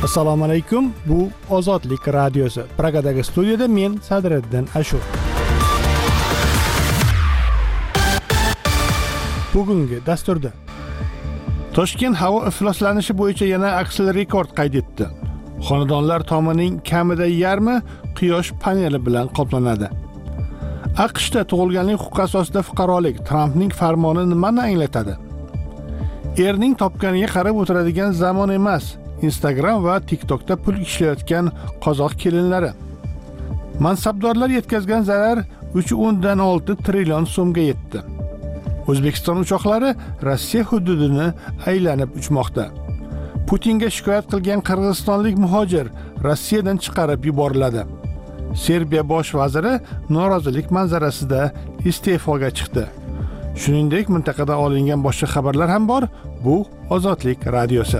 Assalomu alaykum. Bu Ozodlik radiosi. Pragadagi studiyada men Sadriddin Ashur. Bugungi dasturda Toshkent havo ifloslanishi bo'yicha yana aksli rekord qayd etdi. Xonadonlar tomining kamida yarmi quyosh paneli bilan qoplanadi. AQShda tug'ilganlik huquqi asosida fuqarolik Trampning farmoni nimani anglatadi? Erning topganiga qarab o'tiradigan zamon emas. Instagram va TikTokda pul ishlayotgan qozoq kelinlari. Mansabdorlar yetkazgan zarar 3.6 trillion so'mga yetdi. O'zbekiston uchoqlari Rossiya hududini aylanib uchmoqda. Putinga shikoyat qilgan qirg'izistonlik muhojir Rossiyadan chiqarib yuboriladi. Serbiya bosh vaziri norozilik manzarasida iste'foga chiqdi. Shuningdek, mintaqada olingan boshqa xabarlar ham bor. Bu Ozodlik radiosi.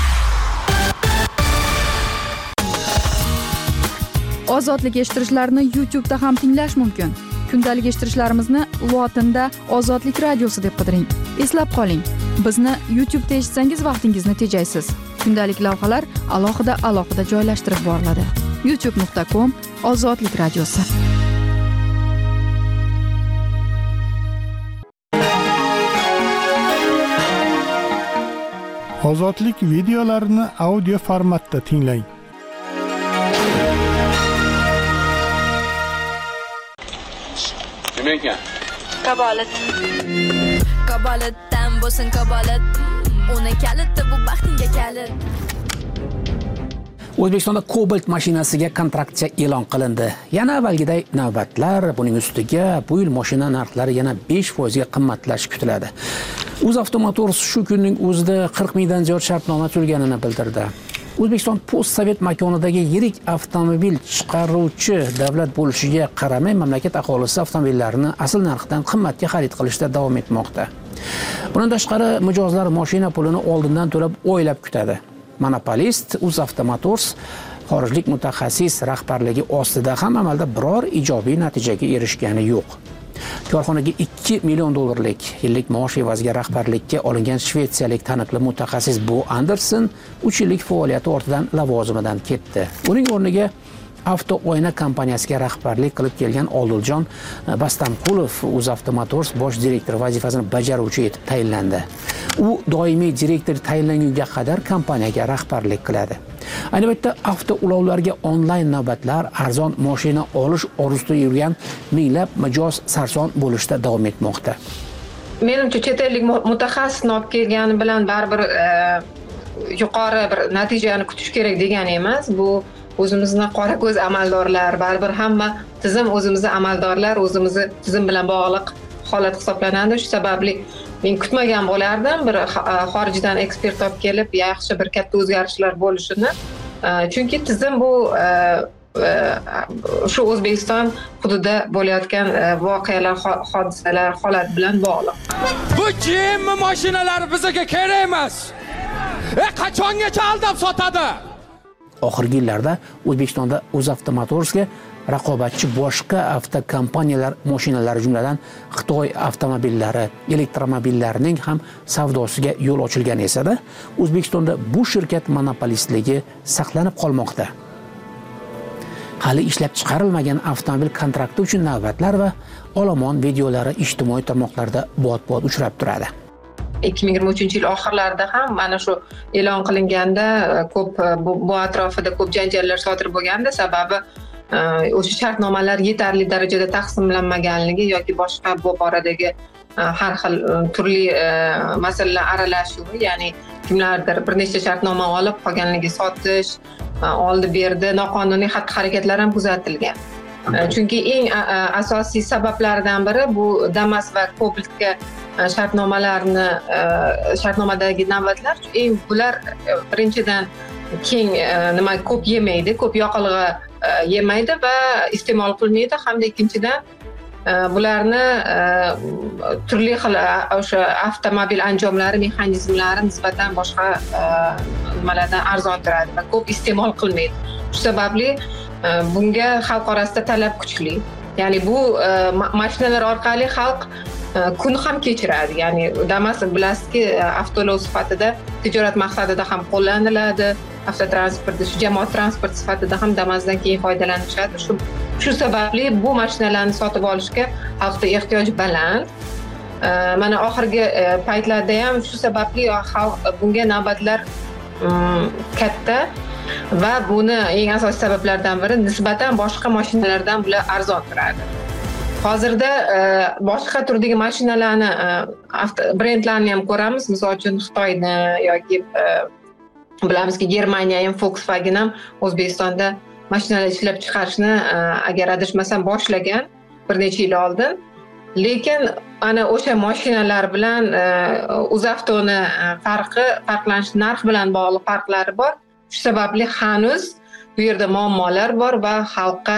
Ozodlik eshittirishlarni YouTube'da ham tinglash mumkin. Kundalik eshittirishlarimizni lotinda Ozodlik radiosi deb qidiring. Eslab qoling, bizni YouTube'da eshitsangiz vaqtingizni tejaysiz. Kundalik lavhalar alohida joylashtirib boriladi. youtube.com/Ozodlik radiosi. Ozodlik videolarini audio formatda tinglang. Nima ekan? Kabolatdan bo'lsin kabolat. Uni kaliti bu baxtingga kalit. O'zbekistonda Cobalt mashinasiga kontraktcha e'lon qilindi. Yana avvalgiday navbatlar, buning ustiga bu yil mashina narxlari yana 5% ga qimmatlashi kutiladi. UzAvtomotors shu kunning o'zida 40 mingdan ziyod shartnoma tuzilganini bildirdi. O'zbekiston postsovet makonidagi yirik avtomobil chiqaruvchi davlat bo'lishiga qaramay mamlakat aholisi avtomobillarni asl narxdan qimmatga xarid qilishda davom etmoqda. Bundan tashqari mijozlar mashina pulini oldindan to'lab oylab kutadi. Monopolist UzAvtomotors xorijlik mutaxassis rahbarligi ostida ham amalda biror ijobiy natijaga erishgani yo'q. Korxonaga 2 million dollarlik yillik maosh evaziga rahbarlikka olingan shvetsiyalik taniqli mutaxassis Bo Anderson 3 yillik faoliyati ortidan lavozimidan ketdi. Uning o'rniga Avto oyna kompaniyasiga rahbarlik qilib kelgan Olduljon Bastamqulov UzAvtomotors bosh direktori vazifasini bajaruvchi etib tayinlandi. U doimiy direktor tayinlangunga qadar kompaniyaga rahbarlik qiladi. Ayni paytda avto ulovlarga onlayn navbatlar, arzon mashina olish orzusida yurgan minglab mijoz sarson bo'lishda davom etmoqda. Menimcha chet ellik mutaxassis olib kelgani bilan baribir yuqori bir natijani kutish kerak degani emas. Bu o'zimizni qora ko'z amaldorlar, baribir hamma tizim o'zimizni amaldorlar, o'zimizni tizim bilan bog'liq holat hisoblanadi. Shu sababli men kutmagan bo'lardim bir xorijdan ekspert olib kelib yaxshi bir katta o'zgarishlar bo'lishini. Chunki tizim bu shu O'zbekiston hududida bo'layotgan voqealar, hodisalar, holat bilan bog'liq. Bu GM mashinalari bizga kerak emas. Qachongacha aldab sotadi? Oxirgi yillarda O'zbekistonda UzAvtomotorsga raqobatchi boshqa avtokompaniyalar mashinalari jumladan Xitoy avtomobillari, elektromobillarining ham savdosiga yo'l ochilgan esa-da, O'zbekistonda bu shirkat monopolistligi saqlanib qolmoqda. Hali ishlab chiqarilmagan avtomobil kontrakti uchun navbatlar va olomon videolari ijtimoiy tarmoqlarda bot-bot uchrab turadi. 2023-yil oxirlarida ham mana shu e'lon qilinganda ko'p bu atrofida ko'p janjallar sodir bo'lganda, sababi o'sha shartnomalar yetarli darajada taqsimlanmaganligi yoki boshqa bu boradagi har xil turli masalalar aralashuvi, ya'ni kimlardir bir nechta shartnoma olib qolganligi sotish, oldi-berdi, noqonuniy xatti-harakatlar ham kuzatilgan. Chunki eng asosiy sabablardan biri bu Damas va Cobaltga shartnomadagi navbatlar. Bular birinchidan keng ko'p yemaydi, ko'p yoqilg'i yemaydi va iste'mol qilmaydi, hamda ikkinchidan bularni turli xil o'sha avtomobil anjomlari, mexanizmlari nisbatan boshqa nimalardan arzon turadi va ko'p iste'mol qilmaydi. Shu sababli bunga xalq orasida talab kuchli. Ya'ni bu mashinalar orqali xalq kun ham kechiradi. Ya'ni Damas bilasizki, avtoulov sifatida tijorat maqsadida ham qo'llaniladi. Avtotransportda, jamoat transport sifatida ham Damas'dan keyin foydalanishadi. Shu sababli bu mashinalarni sotib olishga xalqda ehtiyoj baland. Mana oxirgi paytlarda ham shu sababli xalq bunga navbatlar katta va buni eng asosiy sabablardan biri nisbatan boshqa mashinalardan bular arzon turadi. Hozirda boshqa turdagi mashinalarni, brendlarni ham ko'ramiz. Misol uchun Xitoyni yoki bilamizki Germaniya ham Volkswagen ham O'zbekistonda mashinalar ishlab chiqarishni agar adashmasam boshlagan bir necha yil oldin. Lekin ana o'sha mashinalar bilan UzAvtoni farqlanish narx bilan bog'liq farqlari bor. Shu sababli hanuz bu yerda muammolar bor va xalqqa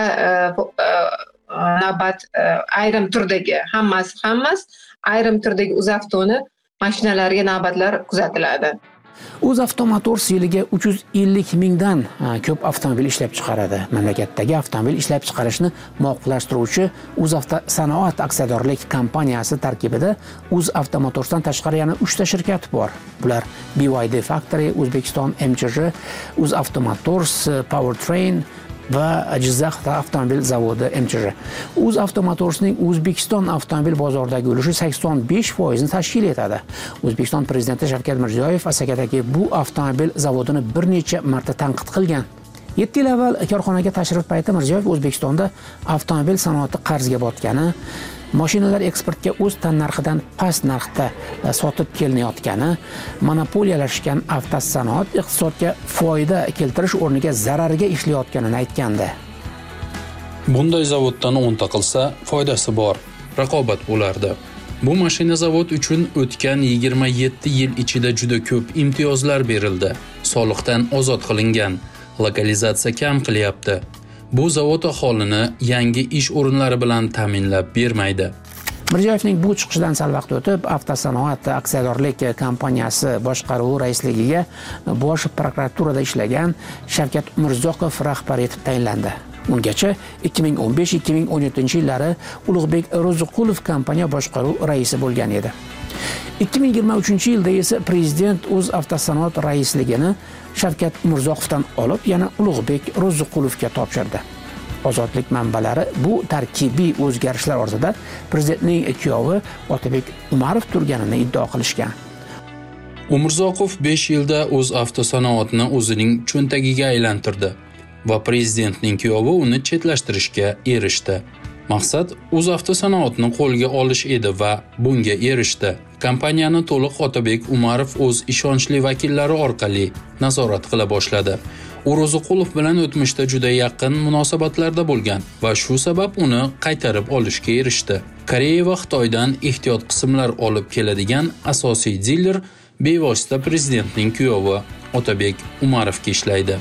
navbat ayrim turdagi hammasi ayrim turdagi UzAvtoni mashinalariga navbatlar kuzatiladi. UzAvto Motors yiliga 350 mingdan ko'p avtomobil ishlab chiqaradi. Mamlakatdagi avtomobil ishlab chiqarishni muvofiqlashtiruvchi UzAvto Sanoat aksiyadorlik kompaniyasi tarkibida UzAvto Motorsdan tashqari yana 3 ta shirkat bor. Bular BYD Factory, O'zbekiston MChJ, UzAvto Motors, Powertrain va Jizzax avtomobil zavodi MChJ. UzAvto Motorsning O'zbekiston avtomobil bozoridagi ulushi 85% tashkil etadi. O'zbekiston prezidenti Shavkat Mirziyoyev Asakadagi bu avtomobil zavodini bir necha marta tanqid qilgan. 7 yil avval korxonaga tashrif payti Mirziyoyev O'zbekistonda avtomobil sanoati qarzga botgani, mashinalar eksportga o'z tannarxidan past narxda sotib kelinayotgani, monopoliyalashgan avtosanoat iqtisodga foyda keltirish o'rniga zarariga ishlayotganini aytgandi. Bunday zavoddan 10 ta qilsa foydasi bor, raqobat bo'lardi. Bu mashina zavod uchun o'tgan 27 yil ichida juda ko'p imtiyozlar berildi. Soliqdan ozod qilingan, lokalizatsiya kam qilyapti. Bu zavod aholini yangi ish o'rinlari bilan ta'minlab bermaydi. Mirziyoyevning bu chiqishidan sal vaqt o'tib, Avtosanoat aksiyadorlik kompaniyasi boshqaruvi raisligiga bosh prokuraturada ishlagan Shavkat Umurzoqov rahbar etib tayinlandi. Ungacha 2015-2017 yillari Ulug'bek Ro'ziqulov kompaniya boshqaruv raisi bo'lgan edi. 2023-yilda esa prezident UzAvtosanoat raisligini Shavkat Umurzoqovdan olib, yana Ulug'bek Ro'ziqulovga topshirdi. Ozodlik manbalari bu tarkibiy o'zgarishlar ortida prezidentning kuyovi Otabek Umarov turganini iddao qilishgan. Umurzoqov 5 yilda UzAvtosanoatni o'zining cho'ntagiga aylantirdi va prezidentning kuyovi uni chetlashtirishga erishdi. Maqsad UzAvtosanoatni qo'lga olish edi va bunga erishdi. Kompaniyani to'liq Otabek Umarov o'z ishonchli vakillari orqali nazorat qila boshladi. U Ro'ziqulov bilan o'tmishda juda yaqin munosabatlarda bo'lgan va shu sabab uni qaytarib olishga erishdi. Koreya va Xitoydan ehtiyot qismlar olib keladigan asosiy diler bevosita prezidentning kuyovi Otabek Umarovga ishlaydi.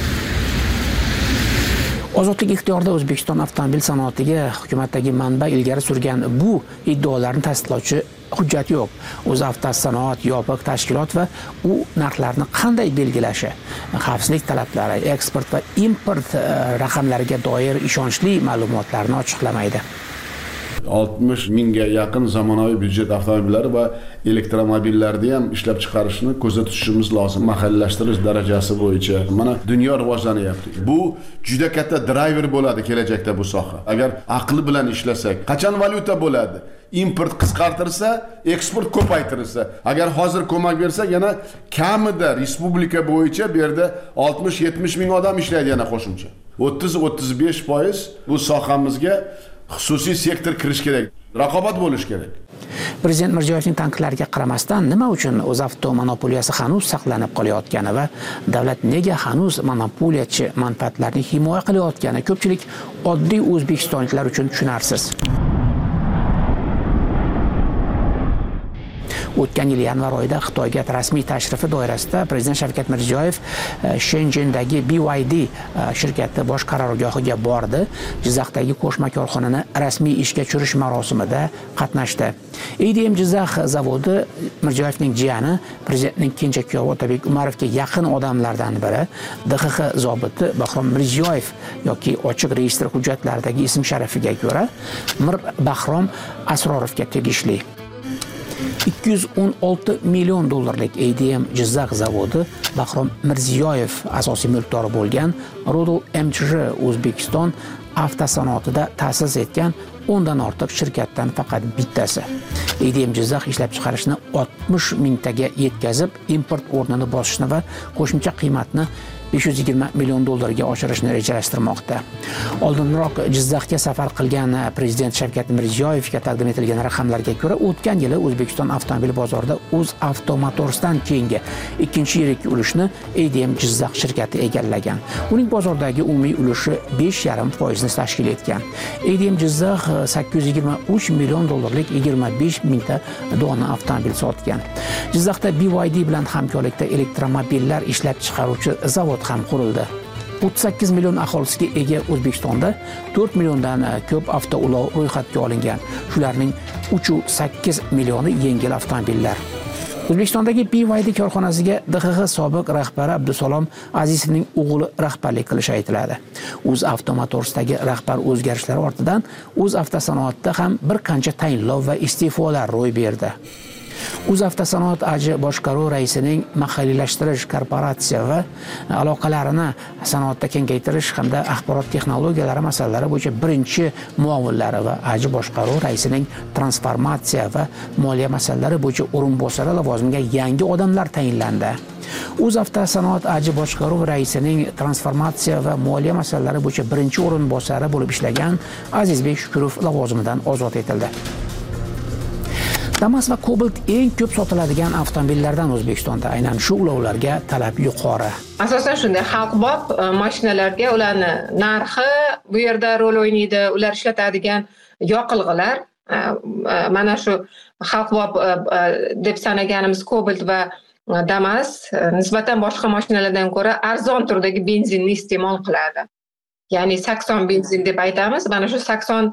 Ozodlik ixtiyorida O'zbekiston avtomobil sanoatiga hukumatdagi manba ilgari surgan bu iddaolarni tasdiqlovchi hujjat yo'q. UzAvtosanoat yopiq tashkilot va u narxlarni qanday belgilashi, xavfsizlik talablari, eksport va import raqamlariga doir ishonchli ma'lumotlarni ochiqlamaydi. 60 mingga yaqin zamonaviy byudjet avtomobillari va elektromobillarni ham ishlab chiqarishni ko'zda tutishimiz lozim. Mahalliylashtirish darajasi bo'yicha mana dunyo rivojlanyapti. Bu juda katta driver bo'ladi kelajakda bu soha. Agar aqli bilan ishlasak, qachon valyuta bo'ladi? Import qisqartirsa, eksport ko'paytirilsa. Agar hozir ko'mak bersa, yana kamida respublika bo'yicha bu yerda 60-70 ming odam ishlaydi yana qo'shimcha. 30-35% bu sohamizga xususiy sektor kirish kerak. Raqobat bo'lish kerak. Prezident Mirziyoyevning tanqidlariga qaramasdan nima uchun UzAvto monopoliyasi hanuz saqlanib qolayotgani va davlat nega hanuz monopoliyachi manfaatlarini himoya qilayotgani ko'pchilik oddiy o'zbekistonliklar uchun tushunarsiz. O'tgan yil yanvar oyida Xitoyga rasmiy tashrifi doirasida Prezident Shavkat Mirziyoyev Shenzhendagi BYD shirkati bosh qarorgohiga bordi. Jizzaxdagi qo'shma korxonani rasmiy ishga tushirish marosimida qatnashdi. ADM Jizzax zavodi Mirziyoyevning jiyani, prezidentning kenja kuyovi Otabek Umarovga yaqin odamlardan biri, DXX zobiti Bahrom Mirziyoyev yoki ochiq reyestr hujjatlaridagi ism sharafiga ko'ra Mir Bahrom Asrorovga tegishli. 216 million dollarlik ADM Jizzax zavodi Bahrom Mirziyoyev asosiy mulkdori bo'lgan Rodul MChJ O'zbekiston avtosanoatida ta'sis etgan 10 dan ortiq shirkatdan faqat bittasi. ADM Jizzax ishlab chiqarishni 60 mingtaga yetkazib, import o'rnini bosishni va qo'shimcha qiymatni 520 million dollarga oshirishni rejalashtirmoqda. Oldinroq Jizzaxga safar qilgan Prezident Shavkat Mirziyoyevga taqdim etilgan raqamlarga ko'ra, o'tgan yili O'zbekiston avtomobil bozorida UzAvto Motors'dan keyingi ikkinchi yirik ulushni ADM Jizzax shirkati egallagan. Uning bozordagi umumiy ulushi 5,5% tashkil etgan. ADM Jizzax 823 million dollarlik 25 mingta dona avtomobil sotgan. Jizzaxda BYD bilan hamkorlikda elektromobillar ishlab chiqaruvchi zavod ham qurildi. 38 million aholisiga ega O'zbekistonda 4 milliondan ko'p avtoulov ro'yxatga olingan. Shularning 3.8 millioni yengil avtomobillar. O'zbekistondagi BYD korxonasiga DXX sobiq rahbari Abdusalom Azizovning o'g'li rahbarlik qilishi aytiladi. UzAvto Motors'dagi rahbar o'zgarishlari ortidan UzAvtosanoatda ham bir qancha tayinlov va iste'folar ro'y berdi. UzAvtosanoat AJ boshqaruv raisining mahalliylashtirish, korporatsiya va aloqalarini sanoatda kengaytirish hamda axborot texnologiyalari masalalari bo'yicha birinchi muavvinlari va AJ boshqaruv raisining transformatsiya va moliya masalalari bo'yicha o'rinbosari lavozimiga yangi odamlar tayinlandi. UzAvtosanoat AJ boshqaruv raisining transformatsiya va moliya masalalari bo'yicha birinchi o'rinbosari bo'lib ishlagan Azizbek Shukurov lavozimidan ozod etildi. Damas va Cobalt eng ko'p sotiladigan avtomobillardan O'zbekistonda. Aynan shu ulovlarga talab yuqori. Asosan shunday xalqbop mashinalarga ularni narxi bu yerda rol o'ynaydi. Ular ishlatadigan yoqilg'ilar mana shu xalqbop deb sanaganimiz Cobalt va Damas nisbatan boshqa mashinalardan ko'ra arzon turdagi benzinni iste'mol qiladi. Ya'ni 80 benzin deb aytamiz. Mana shu 80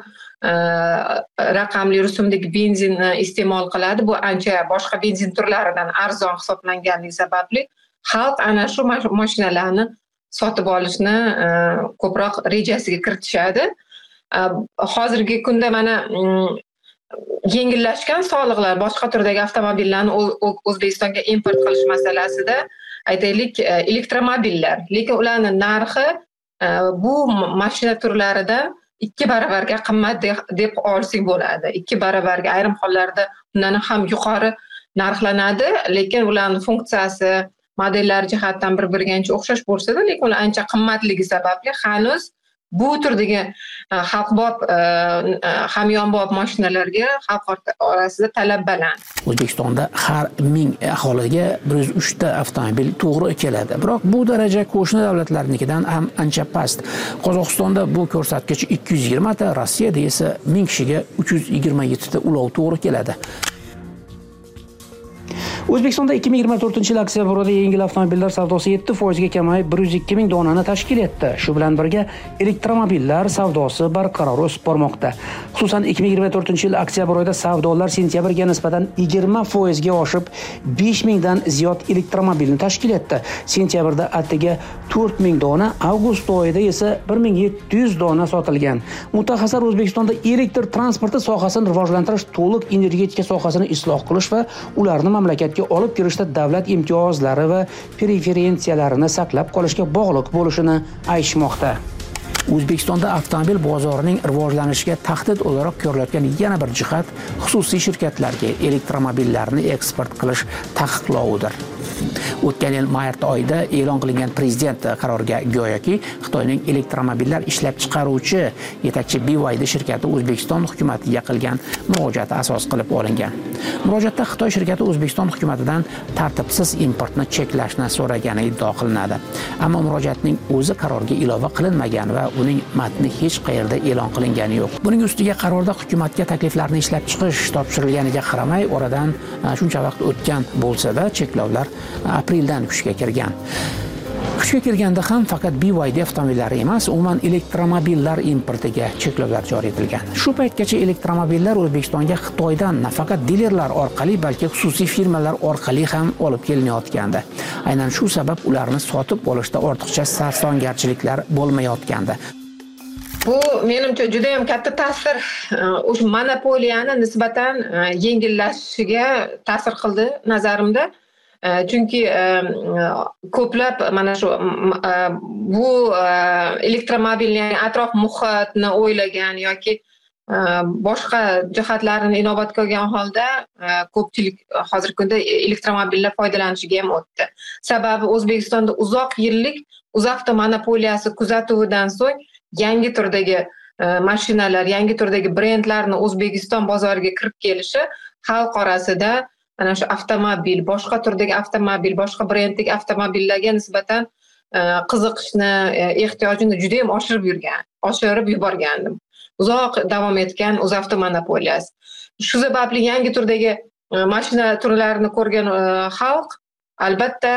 raqamli rusumdagi benzinni iste'mol qiladi. Bu ancha boshqa benzin turlaridan arzon hisoblanganligi sababli xalq ana shu mashinalarni sotib olishni ko'proq rejasiga kiritishadi. Hozirgi kunda mana yengillashgan soliqlar boshqa turdagi avtomobillarni O'zbekistonga import qilish masalasida aytaylik elektromobillar, lekin ularning narxi bu mashina turlaridan 2 baravarga qimmat deb olsak bo'ladi. 2 baravarga, ayrim hollarda undan ham yuqori narxlanadi, lekin ularning funksiyasi, modellari jihatdan bir-biriga ancha o'xshash bo'lsa-da, lekin ular ancha qimmatligi sababli hanuz bu turdagi xalqbop hamyonbop mashinalarga xalq orasida talab baland. O'zbekistonda har 1000 aholiga 103 ta avtomobil to'g'ri keladi. Biroq bu daraja qo'shni davlatlarnikidan ham ancha past. Qozog'istonda bu ko'rsatkich 220 ta, Rossiyada esa 1000 kishiga 327 ta ulov to'g'ri keladi. O'zbekistonda 2024-yil oktyabr oyida yengil avtomobillar savdosi 7% ga kamayib 102 ming donani tashkil etdi. Shu bilan birga elektromobillar savdosi barqaror o'sib bormoqda. Xususan 2024-yil oktyabr oyida savdolar sentyabrga nisbatan 20% ga oshib 5 mingdan ziyod elektromobilni tashkil etdi. Sentyabrda attiga 4 ming dona, avgust oyida esa 1700 dona sotilgan. Mutaxassislar O'zbekistonda elektr transporti sohasini rivojlantirish, to'liq energetika sohasini isloh qilish va ularni mamlakatga olib kirishda davlat imtiyozlari va preferensiyalarini saqlab qolishga bog'liq bo'lishini aytishmoqda. O'zbekistonda avtomobil bozorining rivojlanishiga tahdid o'laroq ko'rilayotgan yana bir jihat xususiy shirkatlarga elektromobillarni eksport qilish taqiqlovidir. O'tgan yil mart oyida e'lon qilingan prezident qaroriga go'yoki Xitoyning elektromobillar ishlab chiqaruvchi yetakchi BYD shirkati O'zbekiston hukumatiga qilgan murojaati asos qilib olingan. Murojaatda Xitoy shirkati O'zbekiston hukumatidan tartibsiz importni cheklashni so'ragani iddao qilinadi. Ammo murojaatning o'zi qarorga ilova qilinmagan va uning matni hech qayerda e'lon qilingani yo'q. Buning ustiga qarorda hukumatga takliflarni ishlab chiqish topshirilganiga qaramay, oradan shuncha vaqt o'tgan bo'lsa-da, cheklovlar apreldan kuchga kirgan. Kuchga kirganda ham faqat BYD avtomobillari emas, umuman elektromobillar importiga cheklovlar joriy etilgan. Shu paytgacha elektromobillar O'zbekistonga Xitoydan nafaqat dilerlar orqali, balki xususiy firmalar orqali ham olib kelinayotgandi. Aynan shu sabab ularni sotib olishda ortiqcha sarsongarchiliklar bo'lmayotgandi. Bu menimcha juda ham katta ta'sir, o'sha monopoliyani nisbatan yengillashishiga ta'sir qildi nazarimda. Chunki ko'plab mana shu bu elektromobilning atrof muhitni o'ylagan yoki boshqa jihatlarini inobatga olgan holda ko'pchilik hozirgi kunda elektromobillar foydalanishiga ham o'tdi. Sababi O'zbekistonda uzoq yillik UzAvto monopoliyasi kuzatuvidan so'ng yangi turdagi mashinalar, yangi turdagi brendlarni O'zbekiston bozoriga kirib kelishi xalq orasida ana shu avtomobil, boshqa turdagi avtomobil, boshqa brenddagi avtomobillarga nisbatan qiziqishni, ehtiyojini juda ham oshirib yuborgandi. Uzoq davom etgan UzAvto monopoliyasi. Shu sababli yangi turdagi mashina turlarini ko'rgan xalq albatta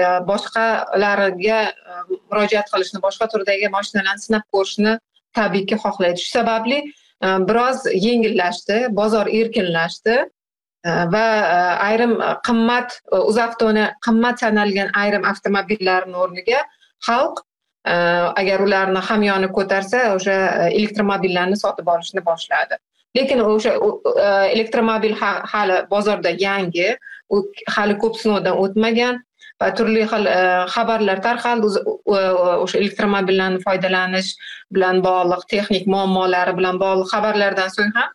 boshqalarga murojaat qilishni, boshqa turdagi mashinalarni sinab ko'rishni tabiiyki xohlaydi. Shu sababli biroz yengillashdi, bozor erkinlashdi. Va ayrim qimmat UzAvtoni qimmat sanalgan ayrim avtomobillarning o'rniga xalq agar ularni hamyoni ko'tarsa, o'sha elektromobillarni sotib olishni boshladi. Lekin o'sha elektromobil hali bozorda yangi, u hali ko'p sinovdan o'tmagan va turli xil xabarlar tarqaldi o'sha elektromobillarni foydalanish bilan bog'liq texnik muammolari bilan bog'liq xabarlardan so'ng ham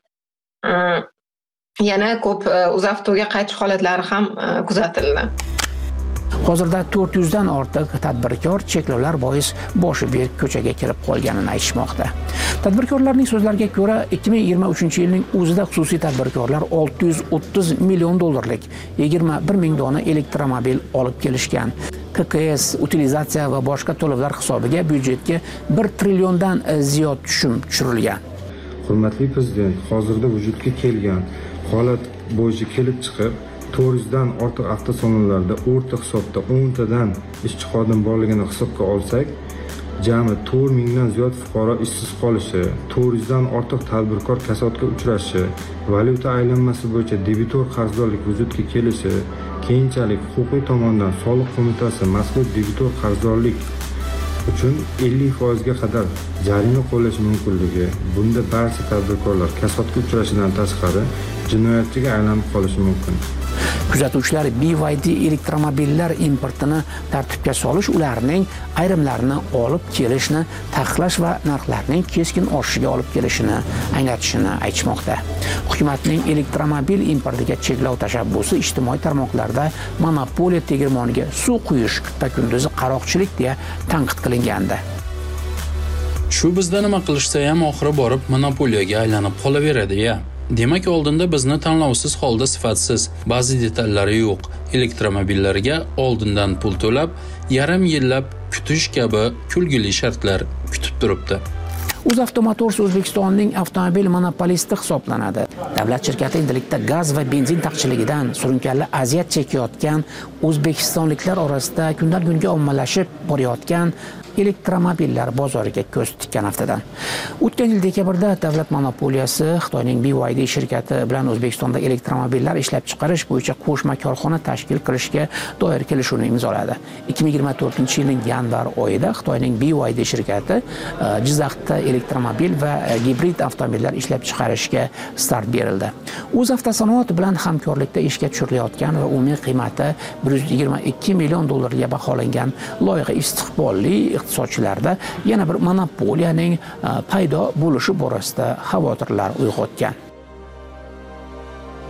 yana ko'p UzAvtoga qaytish holatlari ham kuzatildi. Hozirda 400 dan ortiq tadbirkor cheklovlar bois boshi berk ko'chaga kirib qolganini aytishmoqda. Tadbirkorlarning so'zlariga ko'ra, 2023-yilning o'zida xususiy tadbirkorlar 630 million dollarlik 21 ming dona elektromobil olib kelishgan. KKS, utilizatsiya va boshqa to'lovlar hisobiga byudjetga 1 trilliondan ziyod tushum tushirilgan. Hurmatli prezident, hozirda vujudga kelgan holat bo'yicha kelib chiqib, 400 dan ortiq avtosalonlarda o'rta hisobda 10 tadan ishchi xodim borligini hisobga olsak, jami 4 mingdan ziyod fuqaro ishsiz qolishi, 400 dan ortiq tadbirkor kasodga uchrashi, valyuta aylanmasi bo'yicha debitor qarzdorlik vujudga kelishi, keyinchalik huquqiy tomondan soliq qo'mitasi mazkur debitor qarzdorlik uchun 50% ga qadar jarima qo'llash mumkinligi, bunda barcha tadbirkorlar kasodga uchrashidan tashqari jinoyatchiga aylanib qolishi mumkin. Kuzatuvchilar BYD elektromobillar importini tartibga solish, ularning ayrimlarini olib kelishni taqiqlash va narxlarning keskin oshishiga olib kelishini anglatishini aytishmoqda. Hukumatning elektromobil importiga cheklov tashabbusi ijtimoiy tarmoqlarda monopoliya tegirmoniga suv quyish, kunda-kunduzi qaroqchilik deya tanqid qilingandi. Shu bizda nima qilishsa ham oxiri borib monopoliyaga aylanib qolaveradi-ya. Demak, oldinda bizni tanlovsiz holda sifatsiz, ba'zi detallari yo'q elektromobillarga oldindan pul to'lab, yarim yillab kutish kabi kulgili shartlar kutib turibdi. UzAvto Motors O'zbekistonning avtomobil monopolisti hisoblanadi. Davlat shirkati endilikda gaz va benzin taqchilligidan surunkali aziyat chekayotgan o'zbekistonliklar orasida kundan kunga ommalashib borayotgan elektromobillar bozoriga ko'z tikkan haftadan. O'tgan yil dekabrda davlat monopoliyasi Xitoyning BYD shirkati bilan O'zbekistonda elektromobillar ishlab chiqarish bo'yicha qo'shma korxona tashkil qilishga doir kelishuvni imzoladi. 2024-yilning yanvar oyida Xitoyning BYD shirkati Jizzaxda elektromobil va gibrid avtomobillar ishlab chiqarishga start berildi. UzAvtosanoat bilan hamkorlikda ishga tushirilayotgan va umumiy qiymati 122 million dollarga baholangan loyiha istiqbolli iqtisodchilarda yana bir monopoliyaning paydo bo'lishi borasida xavotirlar uyg'otgan.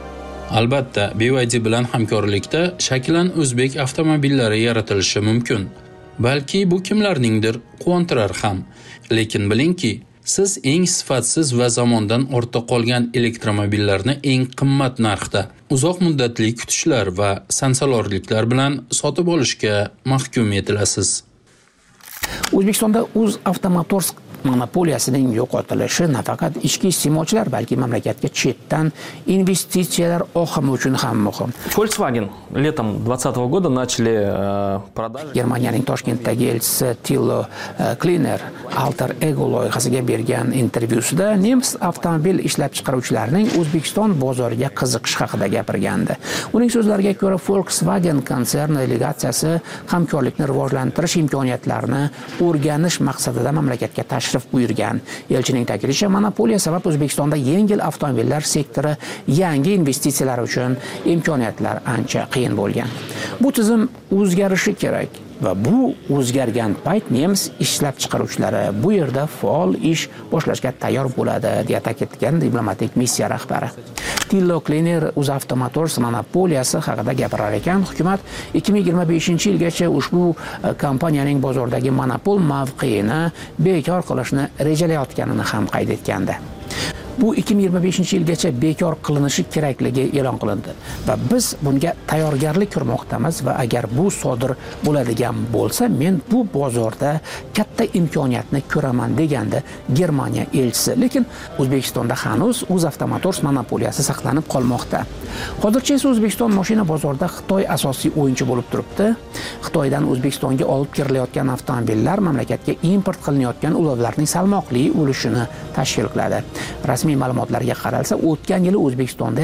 Albatta, BYD bilan hamkorlikda shaklan o'zbek avtomobillari yaratilishi mumkin. Balki bu kimlarningdir quvontirar ham. Lekin bilingki, siz eng sifatsiz va zamondan ortda qolgan elektromobillarni eng qimmat narxda, uzoq muddatli kutishlar va sansalorliklar bilan sotib olishga mahkum etilasiz. O'zbekistonda UzAvtomotors monopoliyasining yo'qotilishi nafaqat ichki iste'molchilar, balki mamlakatga chetdan investitsiyalar oqimi uchun ham muhim. Volkswagen летом 2020 года начали продажи. Germaniyaning Toshkentdagi elchisi Thilo Kleiner Alter Ego loyihasiga bergan intervyusida nemis avtomobil ishlab chiqaruvchilarining O'zbekiston bozoriga qiziqish haqida gapirgandi. Uning so'zlariga ko'ra, Volkswagen konserni delegatsiyasi hamkorlikni rivojlantirish imkoniyatlarini o'rganish maqsadida mamlakatga tashrif buyurgan. Elchining ta'kidlashicha, monopoliya sabab O'zbekistonda yengil avtomobillar sektori yangi investitsiyalar uchun imkoniyatlar ancha qiyin bo'lgan. Bu tizim o'zgarishi kerak va bu o'zgargan payt nemis ishlab chiqaruvchilari bu yerda faol ish boshlashga tayyor bo'ladi, deya ta'kidlagan diplomatik missiya rahbari. Thilo Kleiner UzAvtomotors monopoliyasi haqida gapirar ekan, hukumat 2025-yilgacha ushbu kompaniyaning bozordagi monopol mavqeini bekor qilishni rejalayotganini ham qayd etgandi. Bu 2025-yilgacha bekor qilinishi kerakligi e'lon qilindi va biz bunga tayyorgarlik ko'rmoqdamiz va agar bu sodir bo'ladigan bo'lsa, men bu bozorda katta imkoniyatni ko'raman, degandi Germaniya elchisi. Lekin O'zbekistonda hanuz UzAvtomotors monopoliyasi saqlanib qolmoqda. Hozircha esa O'zbekiston mashina bozorida Xitoy asosiy o'yinchi bo'lib turibdi. Xitoydan O'zbekistonga olib kirilayotgan avtomobillar mamlakatga import qilinayotgan ulovlarning salmoqli ulushini tashkil qiladi. Rasmiy ma'lumotlarga qaralsa, o'tgan yili O'zbekistonda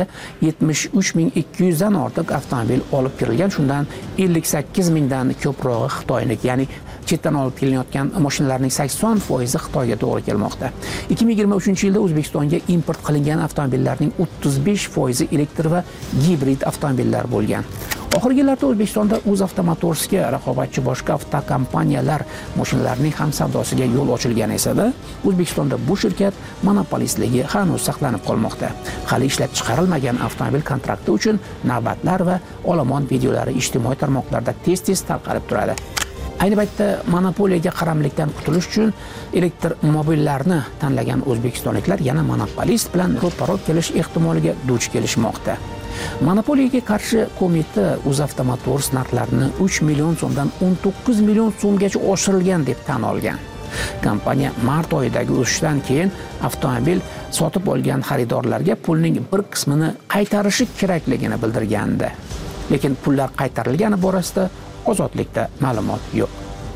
73200 dan ortiq avtomobil olib kirilgan, shundan 58 mingdan ko'prog'i Xitoyniki, ya'ni chetdan olib kelinayotgan mashinalarning 80% Xitoyga to'g'ri kelmoqda. 2023-yilda O'zbekistonga import qilingan avtomobillarning 35% elektr va gibrid avtomobillar bo'lgan. Oxirgi yillarda O'zbekistonda UzAvtomotorsga raqobatchi boshqa avtokompaniyalar mashinalarining ham savdosiga yo'l ochilgan esa-da, O'zbekistonda bu shirkat monopolistligi hanuz saqlanib qolmoqda. Hali ishlab chiqarilmagan avtomobil kontrakti uchun navbatlar va olomon videolari ijtimoiy tarmoqlarda tez-tez tarqalib turadi. Ayni paytda monopoliyaga qaramlikdan qutulish uchun elektromobillarni tanlagan o'zbekistonliklar yana monopolist bilan ro'paro kelish ehtimoliga duch kelishmoqda. Monopoliyaga qarshi qo'mita UzAvtomotors narxlarini 3 million so'mdan 19 million so'mgacha oshirilgan deb tan olgan. Kompaniya mart oyidagi o'sishdan keyin avtomobil sotib olgan xaridorlarga pulning bir qismini qaytarishi kerakligini bildirgandi. Lekin pullar qaytarilgani borasida ozodlikda ma'lumot yo'q.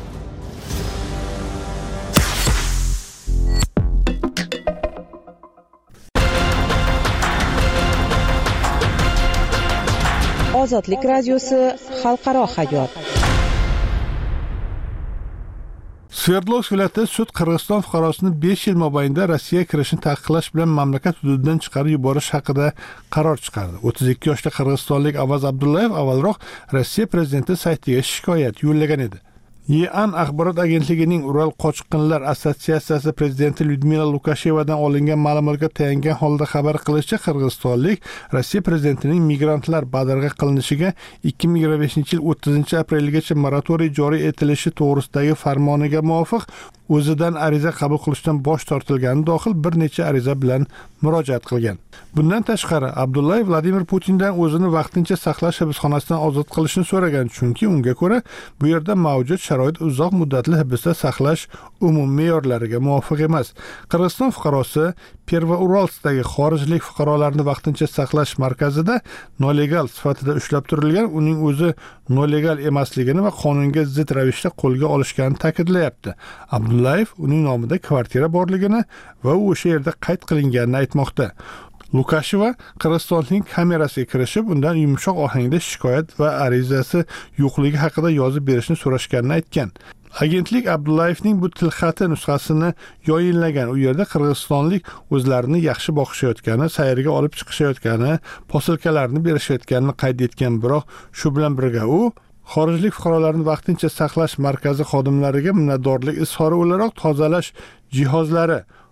Ozodlik radiosi xalqaro hayot. Sverdlovsk viloyati sud Qirg'iziston fuqarosini 5 yil mobaynida Rossiyaga kirishni taqiqlash bilan mamlakat hududidan chiqarib yuborish haqida qaror chiqardi. 32 yoshli qirg'izistonlik Avaz Abdullayev avvalroq Rossiya prezidenti saytiga shikoyat yo'llagan edi. YAN axborot agentligining Ural qochqinlar assotsiatsiyasi prezidenti Lyudmila Lukashevadan olingan ma'lumotga tayangan holda xabar qilishicha, qirg'izistonlik Rossiya prezidentining migrantlar badarg'a qilinishiga 2025-yil 30-aprelgacha moratoriy joriy etilishi to'g'risidagi farmoniga muvofiq o'zidan ariza qabul qilishdan bosh tortilgani dohil bir necha ariza bilan murojaat qilgan. Bundan tashqari, Abdullayev Vladimir Putindan o'zini vaqtincha saqlash hibsxonasidan ozod qilishni so'ragan, chunki unga ko'ra bu yerda mavjud sharoit uzoq muddatli hibsda saqlash umumiy me'yorlariga muvofiq emas. Qirg'iziston fuqarosi Pervouralskdagi xorijlik fuqarolarni vaqtincha saqlash markazida nolegal sifatida ushlab turilgan, uning o'zi nolegal emasligini va qonunga zid ravishda qo'lga olishganini ta'kidlayapti. Abdullayev uning nomida kvartira borligini va u o'sha yerda qayd qilinganini aytmoqda. Lukasheva Qirg'izistonning kamerasiga kirishib, undan yumshoq ohangda shikoyat va arizasi yo'qligi haqida yozib berishni so'rashganini aytgan. Agentlik Abdullayevning bu tilxati nusxasini yoyinlagan. U yerda qirg'izistonlik o'zlarini yaxshi boqishayotgani, sayrga olib chiqishayotgani, posilkalarni berishayotganini qayd etgan, biroq shu bilan birga u xorijlik fuqarolarni vaqtincha saqlash markazi xodimlariga minnatdorlik izhori o'laroq tozalash jihozlari,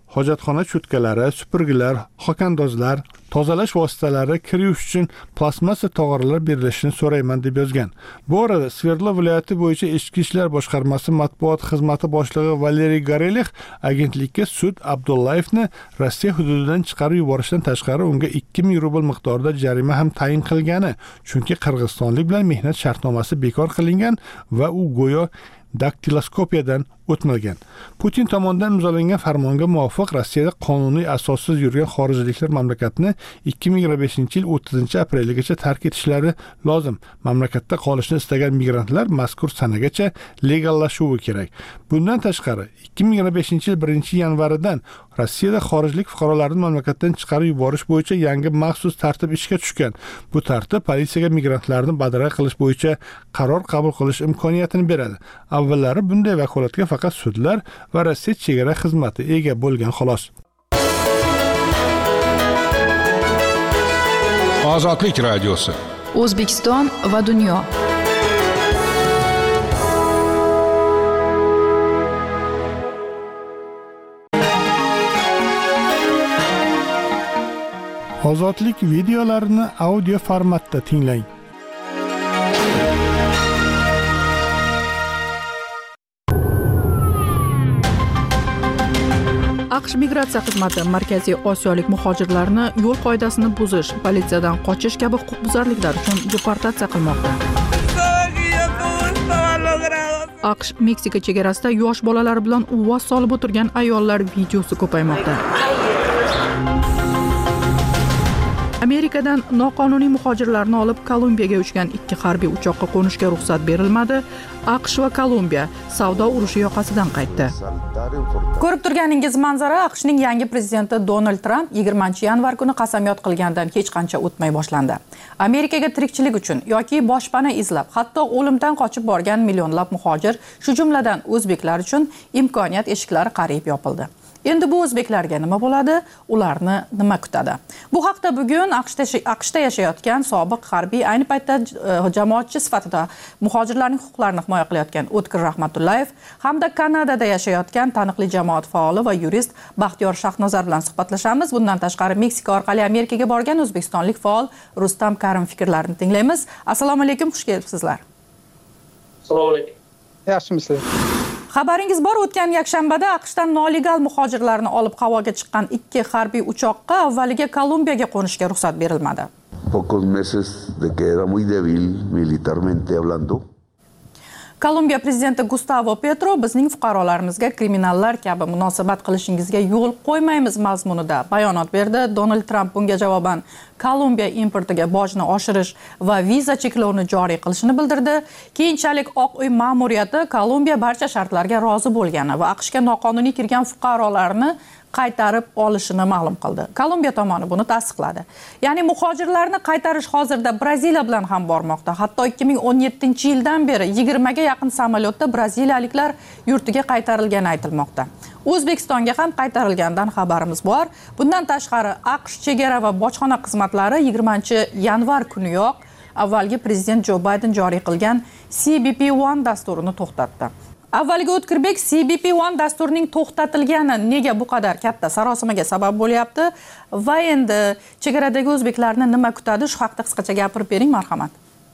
hojatxona cho'tkalari, supurgilar, xokandozlar, tozalash vositalari kir yuvish uchun plastmassa tog'oralar berilishini so'rayman deb yozgan. Bu orada Sverdlov viloyati bo'yicha Ichki ishlar boshqarmasi matbuot xizmati boshlig'i Valeriy Gorelix agentlikka sud Abdullayevni Rossiya hududidan chiqarib yuborishdan tashqari unga 2000 rubl miqdorida jarima ham tayin qilgani, chunki qirg'izistonlik bilan mehnat shartnomasi bekor qilingan va u go'yo daktiloskopiyadan o'tmagan. Putin tomonidan imzolangan farmonga muvofiq Rossiyada qonuniy asossiz yurgan xorijliklar mamlakatni 2025-yil 30-aprelgacha tark etishlari lozim. Mamlakatda qolishni istagan migrantlar mazkur sanagacha legallashuvi kerak. Bundan tashqari 2025-yil 1-yanvaridan Rossiyada xorijlik fuqarolarni mamlakatdan chiqarib yuborish bo'yicha yangi maxsus tartib ishga tushgan. Bu tartib politsiyaga migrantlarni badara qilish bo'yicha qaror qabul qilish imkoniyatini beradi. Avvallari bunday vakolatga faqat sudlar va Rossiya chegara xizmati ega bo'lgan xolos. Ozodlik radiosi. O'zbekiston va dunyo. Ozodlik videolarini audio formatda tinglang. AQSh migratsiya xizmati Markaziy Osiyolik muhojirlarni yo'l qoidasini buzish, politsiyadan qochish kabi huquqbuzarliklar uchun deportatsiya qilmoqda. AQSh Meksika chegarasida yosh bolalar bilan uvvos solib o'tirgan ayollar videosi ko'paymoqda. Amerikadan noqonuniy muhojirlarni olib Kolumbiyaga uchgan 2 harbiy uchoqqa qo'nishga ruxsat berilmadi. AQSh va Kolumbiya savdo urushi yoqasidan qaytdi. Ko'rib turganingiz manzara AQShning yangi prezidenti Donald Tramp 20-yanvar kuni qasamyod qilgandan hech qancha o'tmay boshlandi. Amerikaga tirikchilik uchun yoki boshpana izlab, hatto o'limdan qochib borgan millionlab muhojir, shu jumladan o'zbeklar uchun imkoniyat eshiklari qariyb yopildi. Endi bu o'zbeklarga nima bo'ladi? Ularni nima kutadi? Bu haqda bugun AQShda yashayotgan sobiq harbiy, ayni paytda jamoatchi sifatida muhojirlarning huquqlarini himoya qilayotgan O'tkir Rahmatullayev hamda Kanadada yashayotgan taniqli jamoat faoli va yurist Baxtiyor Shahnozar bilan suhbatlashamiz. Bundan tashqari Meksika orqali Amerikaga borgan o'zbekistonlik faol Rustam Karim fikrlarini tinglaymiz. Assalomu alaykum, xush kelibsizlar. Assalomu alaykum. Yaxshimisizlar? Xabaringiz bor, o'tgan yakshanbada AQShdan nolegal muhojirlarni olib havoga chiqqan 2 harbiy uchoqqa avvaliga Kolumbiyaga qo'nishga ruxsat berilmadi. Pocos meses de que era muy débil militarmente hablando. Kolumbiya prezidenti Gustavo Petro bizning fuqarolarimizga kriminallar kabi munosabat qilishingizga yo'l qo'ymaymiz mazmunida bayonot berdi. Donald Tramp bunga javoban Kolumbiya importiga bojni oshirish va viza cheklovini joriy qilishini bildirdi. Keyinchalik Oq uy ma'muriyati Kolumbiya barcha shartlarga rozi bo'lgani va AQShga noqonuniy kirgan fuqarolarni qaytarib olishini ma'lum qildi. Kolumbiya tomoni buni tasdiqladi. Ya'ni muhojirlarni qaytarish hozirda Braziliya bilan ham bormoqda. Hatto 2017-yildan beri 20 ga yaqin samolyotda braziliyaliklar yurtiga qaytarilgani aytilmoqda. O'zbekistonga ham qaytarilgandan xabarimiz bor. Bundan tashqari AQSh chegara va bojxona xizmatlari 20-yanvar kuniyoq avvalgi prezident Jo Bayden joriy qilgan CBP-1 dasturini to'xtatdi. Avvaliga O'tkirbek CBP-1 dasturining to'xtatilgani nega bu qadar katta sarosimaga sabab bo'lyapti va endi chegaradagi o'zbeklarni nima kutadi, shu haqida qisqacha gapirib bering, marhamat.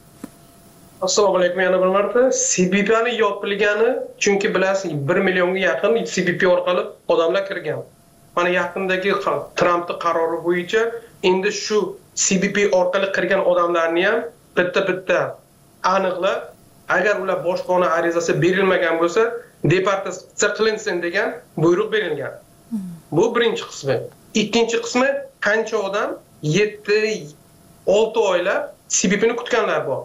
Assalomu alaykum, yana bir marta. CBP'ni yopilgani, chunki bilasiz 1 millionga yaqin CBP orqali odamlar kirgan. Mana yaqindagi Trampning qarori bo'yicha endi shu CBP orqali kirgan odamlarni ham bitta aniqlab, agar ular boshpana arizasi berilmagan bo'lsa, deportatsiya qilinsin degan buyruq berilgan. Bu birinchi qismi. Ikkinchi qismi, qancha odam 7-6 oylab CBP'ni kutganlar bor.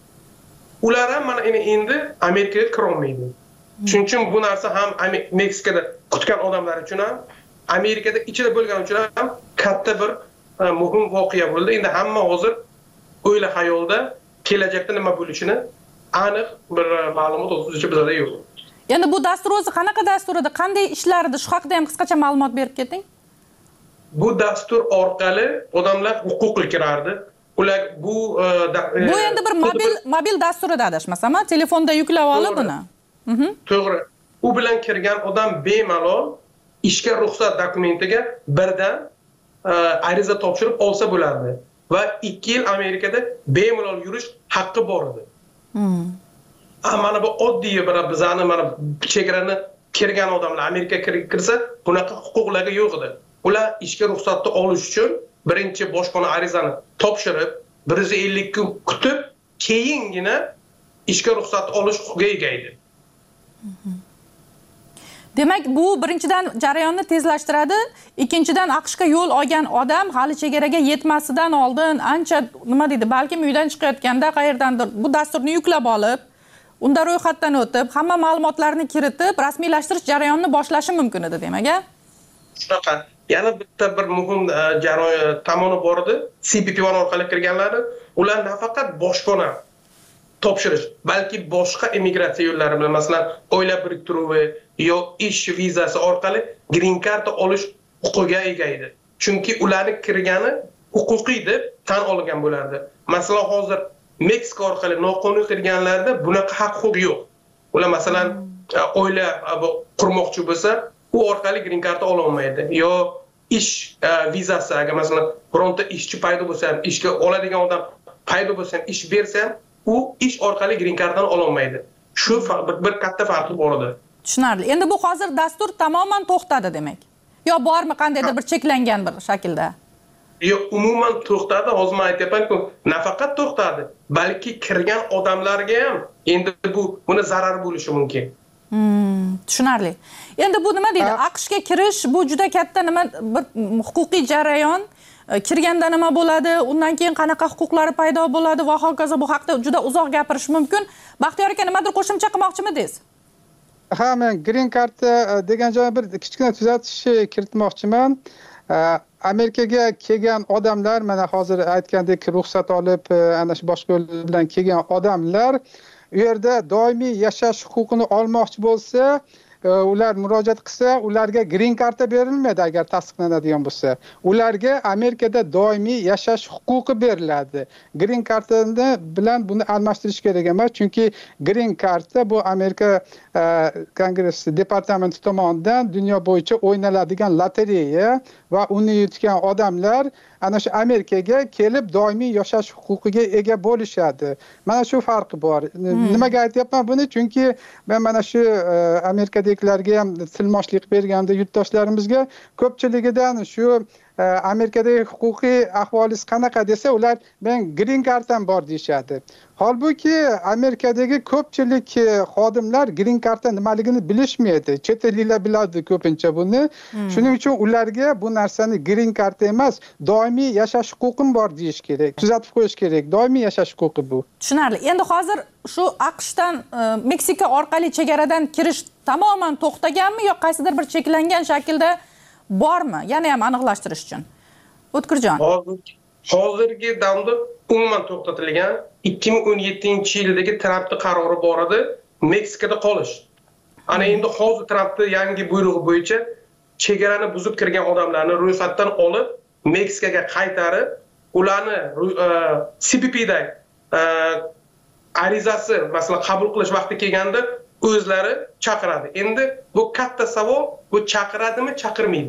Ular ham mana endi Amerikaga kira olmaydi. Shuning uchun bu narsa ham Meksikada kutgan odamlar uchun ham, Amerikada ichida bo'lgan uchun ham katta bir muhim voqea bo'ldi. Endi hamma hozir o'yla xayolda kelajakda nima bo'lishini aniq bir ma'lumot o'zicha bizda yo'q. Endi bu dastur o'zi qanaqa dastur edi, qanday ishlar edi, shu haqida ham qisqacha ma'lumot berib keting. Bu dastur orqali odamlar huquqli kirardi. Ular bu endi bir mobil dasturida adashmasam, telefonda yuklab olib buni. To'g'ri. U bilan kirgan odam bemalol ishga ruxsat dokumentiga birdan ariza topshirib olsa bo'lardi va 2 yil Amerikada bemalol yurish haqqi bor edi. Mana bu oddiy bizani mana chegarani kirgan odamlar Amerikaga kirsa, bunaqa huquqlarga yo'q edi. Ular ishga ruxsatni olish uchun birinchi boshqona arizani topshirib, 150 kun kutib, keyingina ishga ruxsat olish huquqiga ega edi. Demak, bu birinchidan jarayonni tezlashtiradi, ikkinchidan AQShga yo'l olgan odam hali chegaraga yetmasidan oldin ancha nima deydi, balkim uydan chiqayotganda qayerdandir bu dasturni yuklab olib, unda ro'yxatdan o'tib, hamma ma'lumotlarni kiritib, rasmiylashtirish jarayonini boshlashi mumkin edi, demak-a? Shunaqa. Yana bitta bir muhim jarayon tomoni bor edi. CBP1 orqali kirganlari, ular nafaqat boshpana topshirish, balki boshqa immigratsiya yo'llari bilan, masalan, oila biriktiruvi yo ish vizasi orqali green card olish huquqiga ega edi. Chunki ularning kirgani huquqiy deb tan olgan bo'lardi. Masalan, hozir Meksika orqali noqonuniy kirganlarda bunaqa haq-huquq yo'q. Ular masalan oila qurmoqchi bo'lsa, u orqali green card ola olmaydi. Yo ish vizasi, agar masalan bironta ishchi paydo bo'lsa ham, ishga oladigan odam paydo bo'lsa ham, ish bersa ham, u ish orqali green carddan ola olmaydi. Shu bir katta farqi bor edi. Tushunarli. Endi bu hozir dastur tamoman to'xtadi demak. Yo bormi qandaydir bir cheklangan bir shaklda? Yo'q, umuman to'xtadi. Hozir men aytyapman-ku, nafaqat to'xtadi, balki kirgan odamlarga ham endi buni zarar bo'lishi mumkin. Tushunarli. Endi bu nima deydi? AQShga kirish bu juda katta nima bir huquqiy jarayon. Kirganda nima bo'ladi, undan keyin qanaqa huquqlari paydo bo'ladi va hokazo, bu haqda juda uzoq gapirish mumkin. Baxtiyor aka, nimadir qo'shimcha qilmoqchimidingiz? Ha, men green card degan joyga bir kichkina tuzatish kiritmoqchiman. Amerikaga kelgan odamlar, mana hozir aytgandek ruxsat olib, ana shu boshqa yo'l bilan kelgan odamlar u yerda doimiy yashash huquqini olmoqchi bo'lsa, ular murojaat qilsa, ularga green card berilmaydi agar tasdiqlanadigan bo'lsa. Ularga Amerikada doimiy yashash huquqi beriladi. Green card bilan buni almashtirish kerak emas, chunki green card bu Amerika Kongress departamenti tomonidan dunyo bo'yicha o'ynaladigan lotereya va uni yutgan odamlar ana shu Amerikaga kelib doimiy yashash huquqiga ega bo'lishadi. Mana shu farqi bor. Nimaga aytyapman buni? Chunki men mana shu Amerikadagilarga ham tilmoshlik berganda yurtdoshlarimizga ko'pchiligidan shu Amerikadagi huquqiy ahvolingiz qanaqa desa, ular men green carddan bor deyishadi. Holbuki Amerikadagi ko'pchilik xodimlar green carddan nimaligini bilishmaydi. Chet elliklar biladi ko'pincha buni. Shuning uchun ularga bu narsani green card emas, doimiy yashash huquqim bor deyish kerak. Tuzatib qo'yish kerak. Doimiy yashash huquqi bu. Tushunarli. Endi hozir shu AQShdan Meksika orqali chegaradan kirish tamoman to'xtaganmi yo qaysidir bir cheklangan shaklda bormi? Yana ham aniqlashtirish uchun. O'tkirjon. Hozirgi damda umuman to'xtatilgan 2017-yildagi Trampning qarori bor edi, Meksikada qolish. Ana endi hozir Trampning yangi buyrug'i bo'yicha chegarani buzib kirgan odamlarni ro'yxatdan olib, Meksikaga qaytarib, ularni CBPda arizasi, masalan, qabul qilish vaqti kelganda o'zlari chaqiradi. Endi bu katta savol, bu chaqiradimi, chaqirmaydi?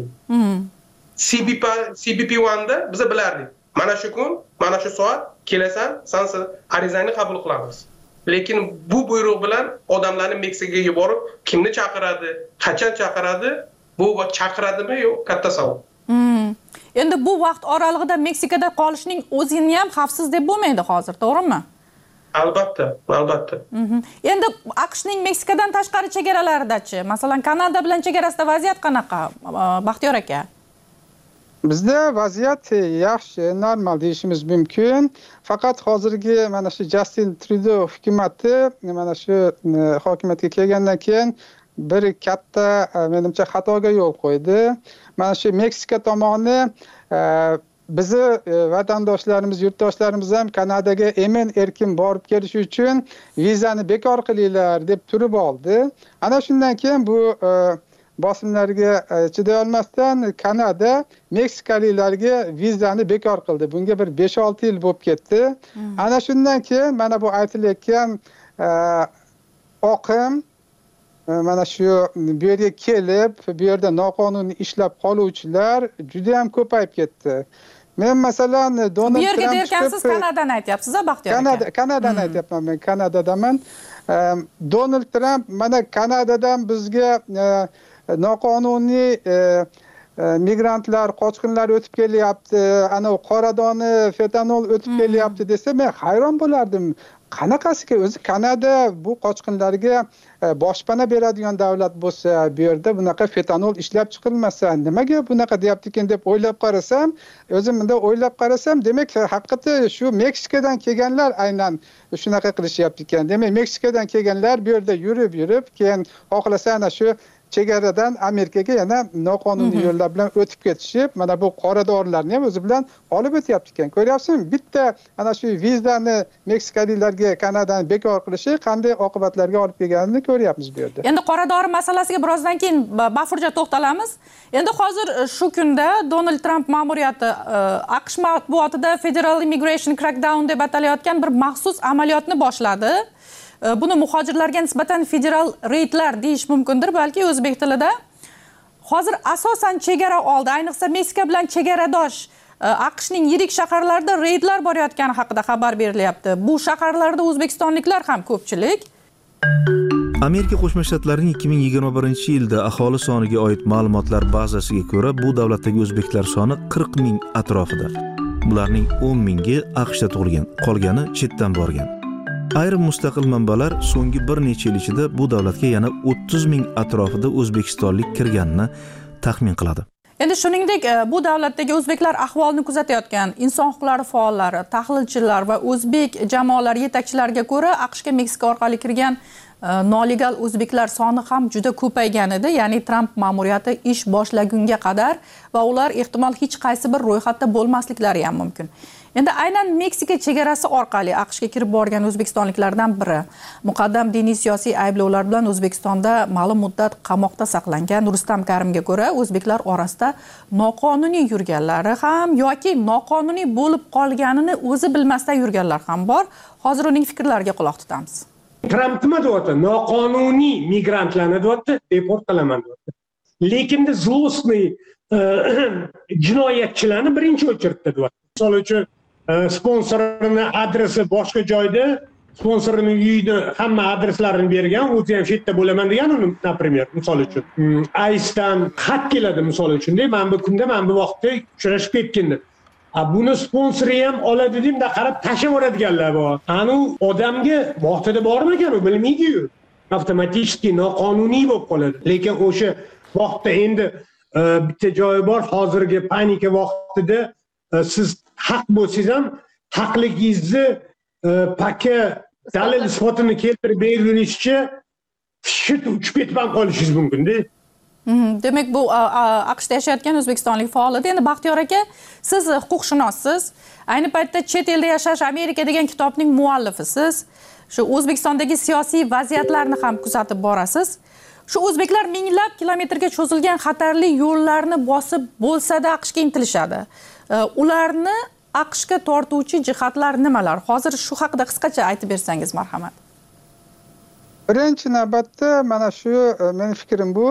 CBP1da biz bilardik. Mana shu kun, mana shu soat kelasan, sen arizangni qabul qilamiz. Lekin bu buyruq bilan odamlarni Meksikaga yuborib, kimni chaqiradi, qachon chaqiradi, bu chaqiradimi yo'q, katta savol. Endi bu vaqt oralig'ida Meksikada qolishning o'zini ham xavfsiz deb bo'lmaydi hozir, to'g'rimi? Albatta, albatta. Endi AQShning Meksikadan tashqari chegaralaridachi, masalan, Kanada bilan chegarasida vaziyat qanaqa, Baxtiyor aka? Bizda vaziyat yaxshi, normal deyishimiz mumkin. Faqat hozirgi mana shu Justin Trudeau hukumatı mana shu hokimiyatga kelgandan keyin bir katta menimcha xatoga yo'l qo'ydi. Mana shu Meksika tomoni bizi vatandoshlarimiz, yurtdoshlarimiz ham Kanadaga emin-erkin borib kelish uchun vizani bekor qilinglar deb turib oldi. Ana shundan keyin bu bosimlarga chiday olmasdan Kanada Meksikaliklarga vizani bekor qildi. Bunga bir 5-6 yil bo'lib ketdi. Ana shundan keyin mana bu aytilayotgan oqim mana shu bu yerga kelib bu yerda noqonuniy ishlab qoluvchilar juda ham ko'payib ketdi. Men masalan Donald Trump bu yerga derkansiz Kanadani aytyapsiz-a, Baxtiyor aka? Kanadani aytyapman men, Kanadadaman. Donald Trump mana Kanadadan bizga noqonuniy migrantlar, qochqinlar o'tib kelyapti, ana qora doni, fetanol o'tib kelyapti desa, men hayron bo'lardim. Qanaqasiga o'zi Kanada bu qochqinlarga boshpana beradigan davlat bo'lsa, bu yerda bunaqa fetanol ishlab chiqilmasa, nimaga bunaqa deyapti ekan deb o'ylab qarasam, o'zim bunda o'ylab qarasam, demak haqiqatda shu Meksikadan kelganlar aynan shunaqa qilishyapti ekan. Demak Meksikadan kelganlar bu yerda yurib, keyin xohlasa ana shu chegaradan Amerikaga yana noqonuniy yo'llar bilan o'tib ketishib, mana bu qora dorilarni ham o'zi bilan olib o'tyapti ekan. Ko'ryapsizmi? Bitta ana shu vizani Meksikaliklarga Kanadani bekor qilishi qanday oqibatlarga olib kelganini ko'ryapmiz bu yerda. Endi qora dori masalasiga birozdan keyin bafurja to'xtalamiz. Endi hozir shu kunda Donald Trump ma'muriyati AQSh matbuotida Federal Immigration Crackdown deb atalayotgan bir maxsus amaliyotni boshladi. Buni muhojirlarga nisbatan federal reydlar deyish mumkindir, balki o'zbek tilida. Hozir asosan chegara oldi, ayniqsa Meksika bilan chegaradosh AQShning yirik shaharlarida reydlar borayotgani haqida xabar berilyapti. Bu shaharlarda o'zbekistonliklar ham ko'pchilik. Amerika Qo'shma Shtatlarining 2021-yilda aholi soniga oid ma'lumotlar bazasiga ko'ra, bu davlatdagi o'zbeklar soni 40 ming atrofida. Bularning 10 mingi AQShda tug'ilgan, qolgani chetdan borgan. Ayrim mustaqil manbalar so'nggi bir necha yil ichida bu davlatga yana 30 ming atrofida o'zbekistonlik kirganini taxmin qiladi. Endi shuningdek, bu davlatdagi o'zbeklar ahvolini kuzatayotgan inson huquqlari faollari, tahlilchilar va o'zbek jamoalari yetakchilariga ko'ra, AQShga Meksika orqali kirgan nolegal o'zbeklar soni ham juda ko'paygan edi, ya'ni Trump ma'muriyati ish boshlagunga qadar va ular ehtimol hech qaysi bir ro'yxatda bo'lmasliklari ham mumkin. Endi aynan Meksika chegarasi orqali AQShga kirib borgan o'zbekistonliklardan biri muqaddam diniy siyosiy ayblovlar bilan O'zbekistonda ma'lum muddat qamoqda saqlangan Rustam Karimga ko'ra, o'zbeklar orasida noqonuniy yurganlari ham yoki noqonuniy bo'lib qolganini o'zi bilmasdan yurganlar ham bor. Hozir uning fikrlariga quloq tutamiz. Trump nima deyapti? Noqonuniy migrantlarni deyapti, deport qilaman deyapti. Lekin zlostniy jinoyatchilarni birinchi o'chiribdi deyapti. Misol uchun sponsorini adresi boshqa joyda, sponsorining uyida hamma adreslarini bergan, o'zi ham chetda bo'laman degan, например, misol uchun AISdan xat keladi misol uchun, men bu kunda, men bu vaqtda uchrashib ketgan deb. Buni sponsori ham oladi deb qarab tashlab yuboradiganlar bor. Ani odamga vaqtida bormagan, u bilmaydi-yu. Avtomatik noqonuniy bo'lib qoladi. Lekin o'sha vaqtda endi bitta joyi bor, hozirgi panika vaqtida siz haq bo'lsangiz ham haqligingizni paka dalil isbotini keltirib berishcha shit uchib ketib qolishingiz mumkin-da. Demak, bu AQShda yashayotgan o'zbekistonlik faol edi. Endi Baxtiyor aka, siz huquqshunossiz, ayni paytda chet elda yashash Amerika degan kitobning muallifisiz. Shu O'zbekistondagi siyosiy vaziyatlarni ham kuzatib borasiz. Shu o'zbeklar minglab kilometrga cho'zilgan xatarli yo'llarni bosib bo'lsa-da AQShga intilishadi. Ularni AQShga tortuvchi jihatlar nimalar? Hozir shu haqida qisqacha aytib bersangiz, marhamat. Birinchi navbatda mana shu mening fikrim bu,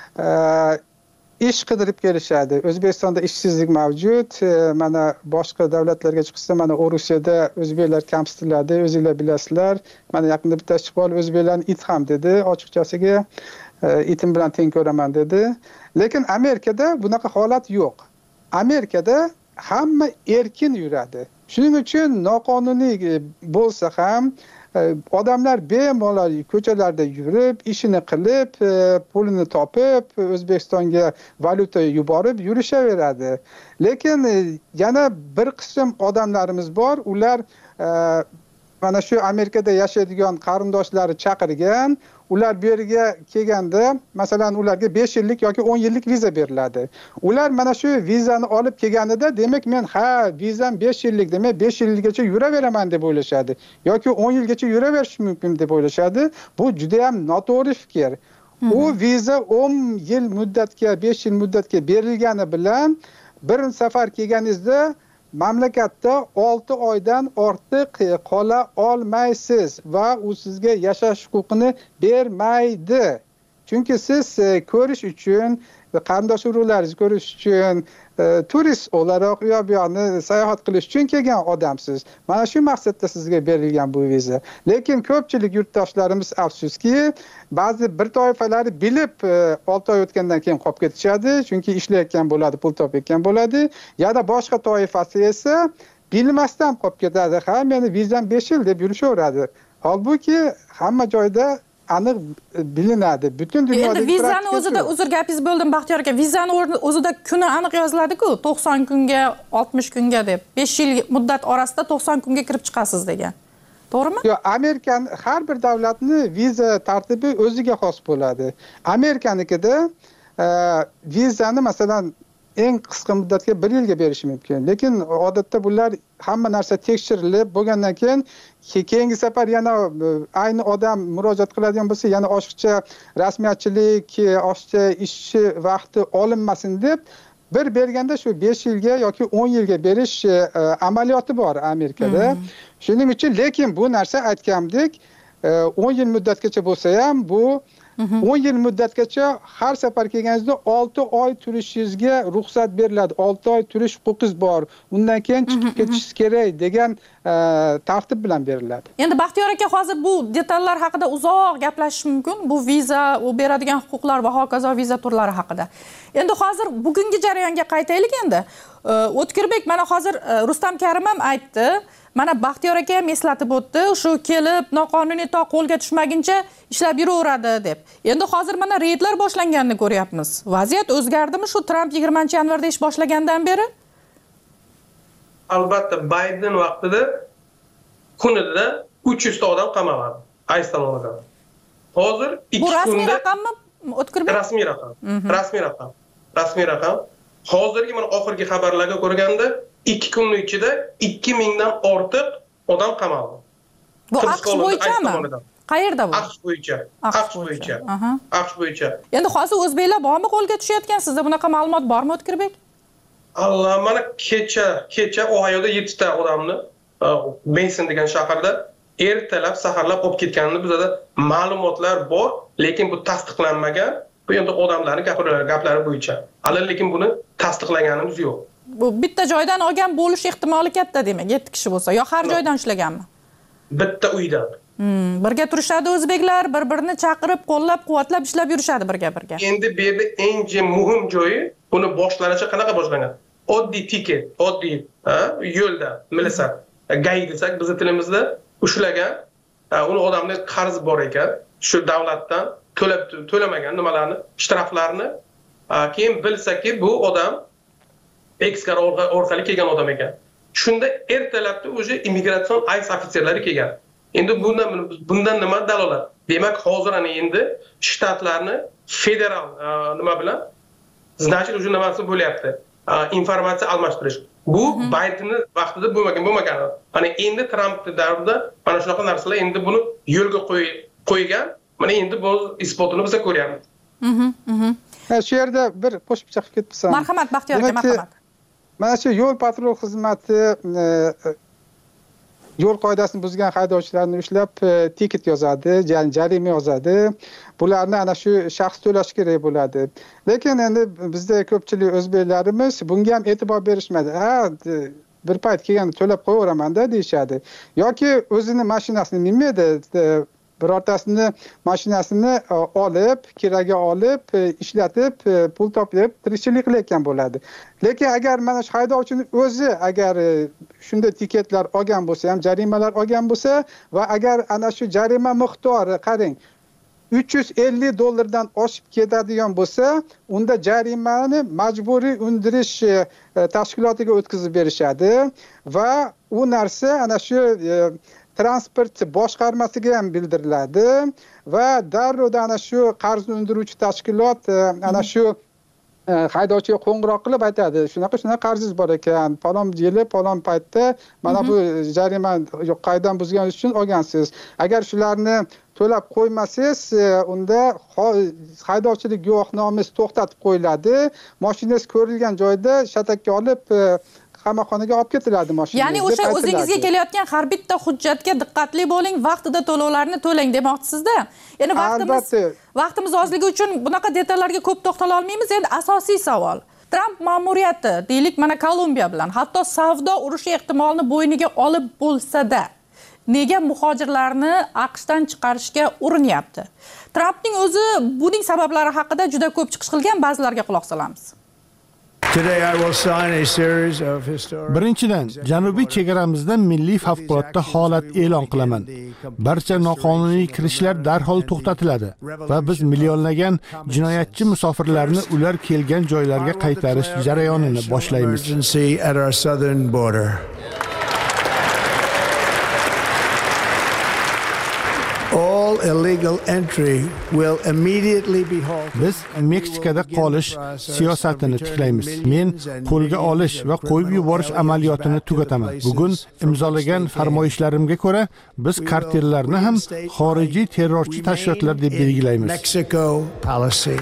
ish qidirib kelishadi. O'zbekistonda ishsizlik mavjud. Mana boshqa davlatlarga chiqsa, mana Rusiyada o'zbeklar kamsitiladi, o'zingizlar bilasizlar. Mana yaqinda bittasi chiqib olib, o'zbeklarni it ham dedi, ochiqchasiga itim bilan teng ko'raman dedi. Lekin Amerikada bunaqa holat yo'q. Amerikada hamma erkin yuradi. Shuning uchun noqonuniy bo'lsa ham odamlar bemalol ko'chalarda yurib, ishini qilib, pulini topib, O'zbekistonga valyuta yuborib yurishaveradi. Lekin yana bir qism odamlarimiz bor, ular mana shu Amerikada yashaydigan qarindoshlari chaqirgan, ular bu yerga kelganda, masalan, ularga 5 yillik yoki 10 yillik viza beriladi. Ular mana shu vizani olib kelganida, demak men vizam 5 yillik, demak 5 yilgacha yuraveraman deb o'ylashadi yoki 10 yilgacha yuraverish mumkin deb o'ylashadi. Bu juda ham noto'g'ri fikr. U viza 10 yil muddatga, 5 yil muddatga berilgani bilan bir safar kelganingizda mamlakatda 6 oydan ortiq qola olmaysiz va u sizga yashash huquqini bermaydi. chunki siz ko'rish uchun qarindosh urug'laringizni ko'rish uchun turist o'laroq u yoqni sayohat qilish uchun kelgan odamsiz. Mana shu maqsadda sizga berilgan bu viza. Lekin ko'pchilik yurtdoshlarimiz afsuski, ba'zi bir toifalari bilib 6 oy o'tgandan keyin qolib ketishadi, chunki ishlayotgan bo'ladi, pul topayotgan bo'ladi. Yana boshqa toifasi esa bilmasdan qolib ketadi. Ha, meni vizam 5 yil deb yurishaveradi. Holbuki hamma joyda aniq bilinadi. Butun dunyoda endi vizani o'zida, uzr gapingiz bo'ldim Baxtiyor aka, vizani o'zida kuni aniq yoziladi-ku, 90 kunga, 60 kunga deb. 5 yil muddat orasida 90 kunga kirib chiqasiz degan. To'g'rimi? Yo'q, Amerikan har bir davlatni viza tartibi o'ziga xos bo'ladi. Amerikanikida vizani masalan eng qisqa muddatga 1 yilga berish mumkin. Lekin odatda bular hamma narsa tekshirilib bo'lgandan keyin keyingi safar yana ayni odam murojaat qiladigan bo'lsa, yana oshiqcha rasmiyatchilik, oshiqcha ishchi vaqti olinmasin deb bir berganda shu 5 yilga yoki 10 yilga berish amaliyoti bor Amerikada. Shuning uchun lekin bu narsa aytgandek 10 yil muddatgacha bo'lsa ham bu 10 yil muddatgacha har safar kelganingizda 6 oy turishingizga ruxsat beriladi. 6 oy turish huquqingiz bor. Undan keyin chiqib ketishingiz kerak degan tartib bilan beriladi. Endi Baxtiyor aka, hozir bu detallar haqida uzoq gaplashish mumkin. Bu viza, u beradigan huquqlar va hokazo viza turlari haqida. Endi hozir bugungi jarayonga qaytaylik endi. O'tkirbek mana hozir Rustam Karim ham aytdi. Mana Baxtiyor aka ham eslatib o'tdi, shu kelib noqonuniy to qo'lga tushmaguncha ishlab yuraveradi deb. Endi hozir mana reydlar boshlanganini ko'ryapmiz. Vaziyat o'zgardimi shu Tramp 20-yanvarda ish boshlagandan beri? Albatta, Bayden vaqtida kunida 300 ta odam qamaladi. ICE tomonidan. Hozir 2 kunda... Bu rasmiy raqammi? O'tkirbek? Rasmiy raqam. Rasmiy raqam. Rasmiy raqam. Hozirgi mana oxirgi xabarlarga ko'rganda 2 kun ichida 2000 dan ortiq odam qamaldi. Bu AQSh bo'yichami? Qayerda bu? AQSh bo'yicha. AQSh bo'yicha. AQSh bo'yicha. Endi hozir o'zbeklar bormi qo'lga tushayotgan? Sizda bunaqa ma'lumot bormi O'tkirbek? Allah, mana kecha Ohioda 7 ta odamni Mason degan shaharda ertalab, saharlab olib ketganini bizda ma'lumotlar bor, lekin bu tasdiqlanmagan. Bu endi odamlarning gaplari bo'yicha. Hali lekin buni tasdiqlaganimiz yo'q. Bu bitta joydan olgan bo'lish ehtimoli katta demak, 7 kishi bo'lsa, yo har joydan ushlaganmi? Bitta uydan. Birga turishadi o'zbeklar, bir-birini chaqirib, qo'llab-quvvatlab ishlab yurishadi birga-birga. Endi bu yerda eng muhim joyi, buni boshlanishi qanaqa boshlangan? Oddiy tiket, oddiy yo'lda, milisa, gay desak bizning tilimizda ushlagan, uni odamning qarzi bor ekan, shu davlatdan to'lamagan nimalarni, shtraflarni, keyin bilsaki bu odam ekskar orqali kelgan odam ekan. Shunda ertalabda o'sha immigratsion ICE ofitserlari kelgan. Endi bundan nima dalolat? Demak, hozir ana endi shtatlarni federal nima bilan значит o'sha nimasi bo'lyapti. Informatsiya almashtirish. Bu Baydenning vaqtida bo'lmagan. Mana endi Tramp davrida mana shunaqa narsalar endi buni yo'lga qo'ygan. Mana endi bu isbotini biz ko'ryapmiz. Shu yerda bir qo'shimcha qilib ketibsan. Marhamat Baxtiyor aka, marhamat. Mana shu yo'l patrul xizmati yo'l qoidasini buzgan haydovchilarni ushlab tiket yozadi, jarima yozadi. Bularni ana shu shaxs to'lash kerak bo'ladi. Lekin endi bizda ko'pchilik o'zbeklarimiz bunga ham e'tibor berishmaydi. Bir payt kelganda to'lab qo'yaveraman-da deyshadi. Yoki o'zini mashinasini minmaydi. Birortasini mashinasini olib, kiraga olib, ishlatib, pul topib, tirikchilik qilayotgan bo'ladi. Lekin agar mana shu haydovchining o'zi agar shunday tiketlar olgan bo'lsa ham, jarimalar olgan bo'lsa va agar ana shu jarima miqdori qarang, $350 oshib ketadigan bo'lsa, unda jarimani majburiy undirish tashkilotiga o'tkazib berishadi va u narsa ana shu transport boshqarmasiga ham bildiriladi va darrov ana shu qarzni undiruvchi tashkilot ana shu haydovchiga qo'ng'iroq qilib aytadi, shunaqa qarzingiz bor ekan, falon yili, falon paytda mana bu jarima qoidadan buzganingiz uchun olgansiz. Agar shularni to'lab qo'ymasangiz, unda haydovchilik guvohnomangiz to'xtatib qo'yiladi. Mashinangiz ko'rilgan joyda shatakka olib qamoqxonaga olib ketiladi mashina. Ya'ni o'sha o'zingizga kelayotgan har bitta hujjatga diqqatli bo'ling, vaqtida to'lovlarni to'lang demoqchisizda. Endi vaqtimiz ozligi uchun bunaqa detallarga ko'p to'xtala olmaymiz. Endi asosiy savol. Tramp ma'muriyati, deylik, mana Kolumbiya bilan hatto savdo urushi ehtimolini bo'yniga olib bo'lsa-da, nega muhojirlarni AQShdan chiqarishga urinyapti? Trampning o'zi buning sabablari haqida juda ko'p chiqish qilgan, ba'zilarga quloq solamiz. Birinchidan, janubiy chegaramizda milliy favqulodda holat e'lon qilaman. Barcha noqonuniy kirishlar darhol to'xtatiladi va biz millionlagan jinoyatchi musofirlarni ular kelgan joylarga qaytarish jarayonini boshlaymiz. All illegal entry will immediately be halted. Biz Meksikada qolish siyosatini tiklaymiz. Men qo'lga olish va qo'yib yuborish amaliyotini tugataman. Bugun imzolagan farmoyishlarimga ko'ra, biz kartellarni ham xorijiy terrorchi tashkilotlar deb belgilaymiz. Mexico policy.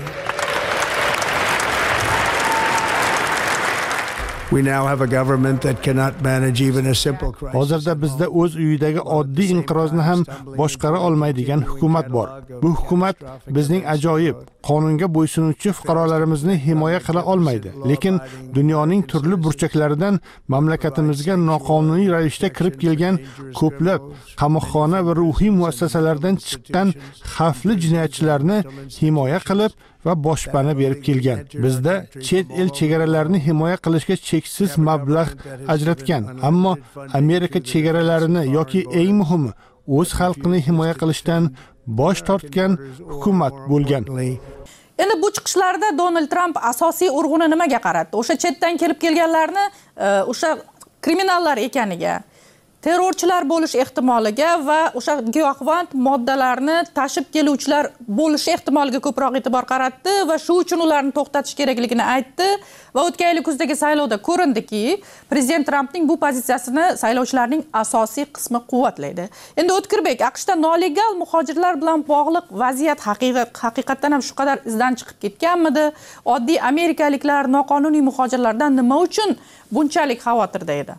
We now have a government that cannot manage even a simple crisis. Hozirda bizda o'z uyidagi oddiy inqirozni ham boshqara olmaydigan hukumat bor. Bu hukumat bizning ajoyib, qonunga bo'ysunuvchi fuqarolarimizni himoya qila olmaydi. Lekin dunyoning turli burchaklaridan mamlakatimizga noqonuniy ravishda kirib kelgan ko'plab qamoqxona va ruhiy muassasalardan chiqqan xavfli jinoyatchilarni himoya qilib va boshpana berib kelgan. Bizda chet el chegaralarini himoya qilishga cheksiz mablag' ajratgan, ammo Amerika chegaralarini yoki eng muhimi o'z xalqini himoya qilishdan bosh tortgan hukumat bo'lgan. Endi bu chiqishlarda Donald Trump asosiy urg'uni nimaga qaratdi? O'sha chetdan kelib kelganlarni o'sha kriminallar ekaniga, terrorchilar bo'lish ehtimoliga va o'sha giyohvand moddalarni tashib keluvchilar bo'lishi ehtimoliga ko'proq e'tibor qaratdi va shu uchun ularni to'xtatish kerakligini aytdi va o'tgan yil kuzdagi saylovda ko'rindiki, prezident Trampning bu pozitsiyasini saylovchilarning asosiy qismi quvvatlaydi. Endi O'tkirbek, AQShda nolegal muhojirlar bilan bog'liq vaziyat haqiqatan ham shu qadar izdan chiqib ketganmidi? Oddiy amerikaliklar noqonuniy muhojirlardan nima uchun bunchalik xavotirda edi?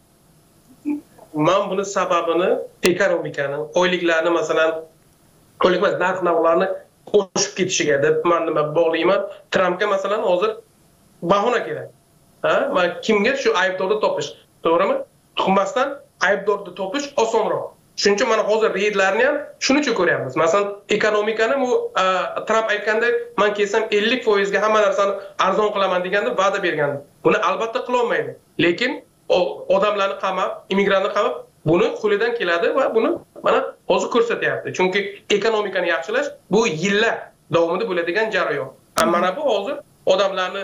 Men buni sababini ekonomikani, oyliklarni masalan, oylik narx-navlarni qo'shib ketishiga deb men nima bog'layman. Trampga masalan hozir bahona kerak. Men kimga shu aybdorni topish, to'g'rimi? Tuhmatdan aybdorni topish osonroq. Shuning uchun mana hozir reydlarni ham shuning uchun ko'ryapmiz. Masalan, ekonomikani bu Tramp aytgandek, men kelsam 50% ga hamma narsani arzon qilaman deganda va'da bergandi. Buni albatta qila olmaydi. Lekin odamlarni qamab, immigrantni qamab, buni qo'lidan keladi va buni mana hozir ko'rsatyapti. Chunki ekonomikani yaxshilash bu yillar davomida bo'ladigan jarayon. Mana bu hozir odamlarni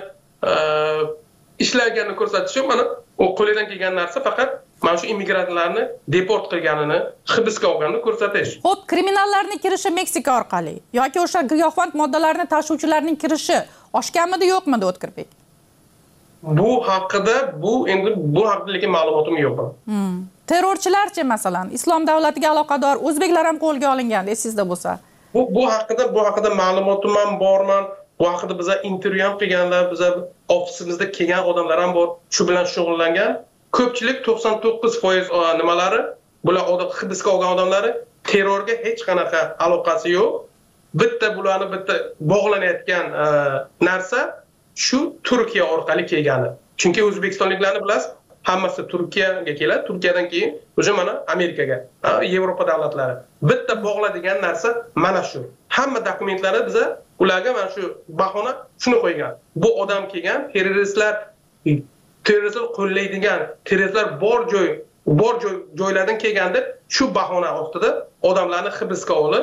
ishlaganini ko'rsatish mana o qo'lidan kelgan narsa faqat mana shu immigrantlarni deport qilganini, hibsga olganini ko'rsatish. Xo'p, kriminallarni kirishi Meksika orqali yoki o'sha giyohvand moddalarni tashuvchilarning kirishi oshganmidi, yo'qmidi O'tkirbek? Bu haqida lekin ma'lumotim yo'q. Terrorchilarchi masalan, Islom davlatiga aloqador o'zbeklar ham qo'lga olingandi, esingizda bo'lsa. Bu haqida ma'lumotim ham borman. Bu haqida biza intervyu ham qilganlar, biza ofisimizda kelgan odamlar ham bor, shu bilan shug'ullangan. Ko'pchilik 99% nimalari, bular hibsga olgan odamlari terrorga hech qanaqa aloqasi yo'q. Bularni bog'lanayotgan narsa shu Turkiya orqali kelgani. Chunki o'zbekistonliklarni bilasiz, hammasi Turkiyaga keladi, Turkiyadan keyin o'sha mana Amerikaga, Yevropa davlatlari. Bog'ladigan narsa mana shu. Hamma dokumentlari biza ularga mana shu bahona shuni qo'ygan. Bu odam kelgan, terroristlar qo'llaydigan, terroristlar bor joylardan kelgan deb shu bahona ostida odamlarni hibsga olib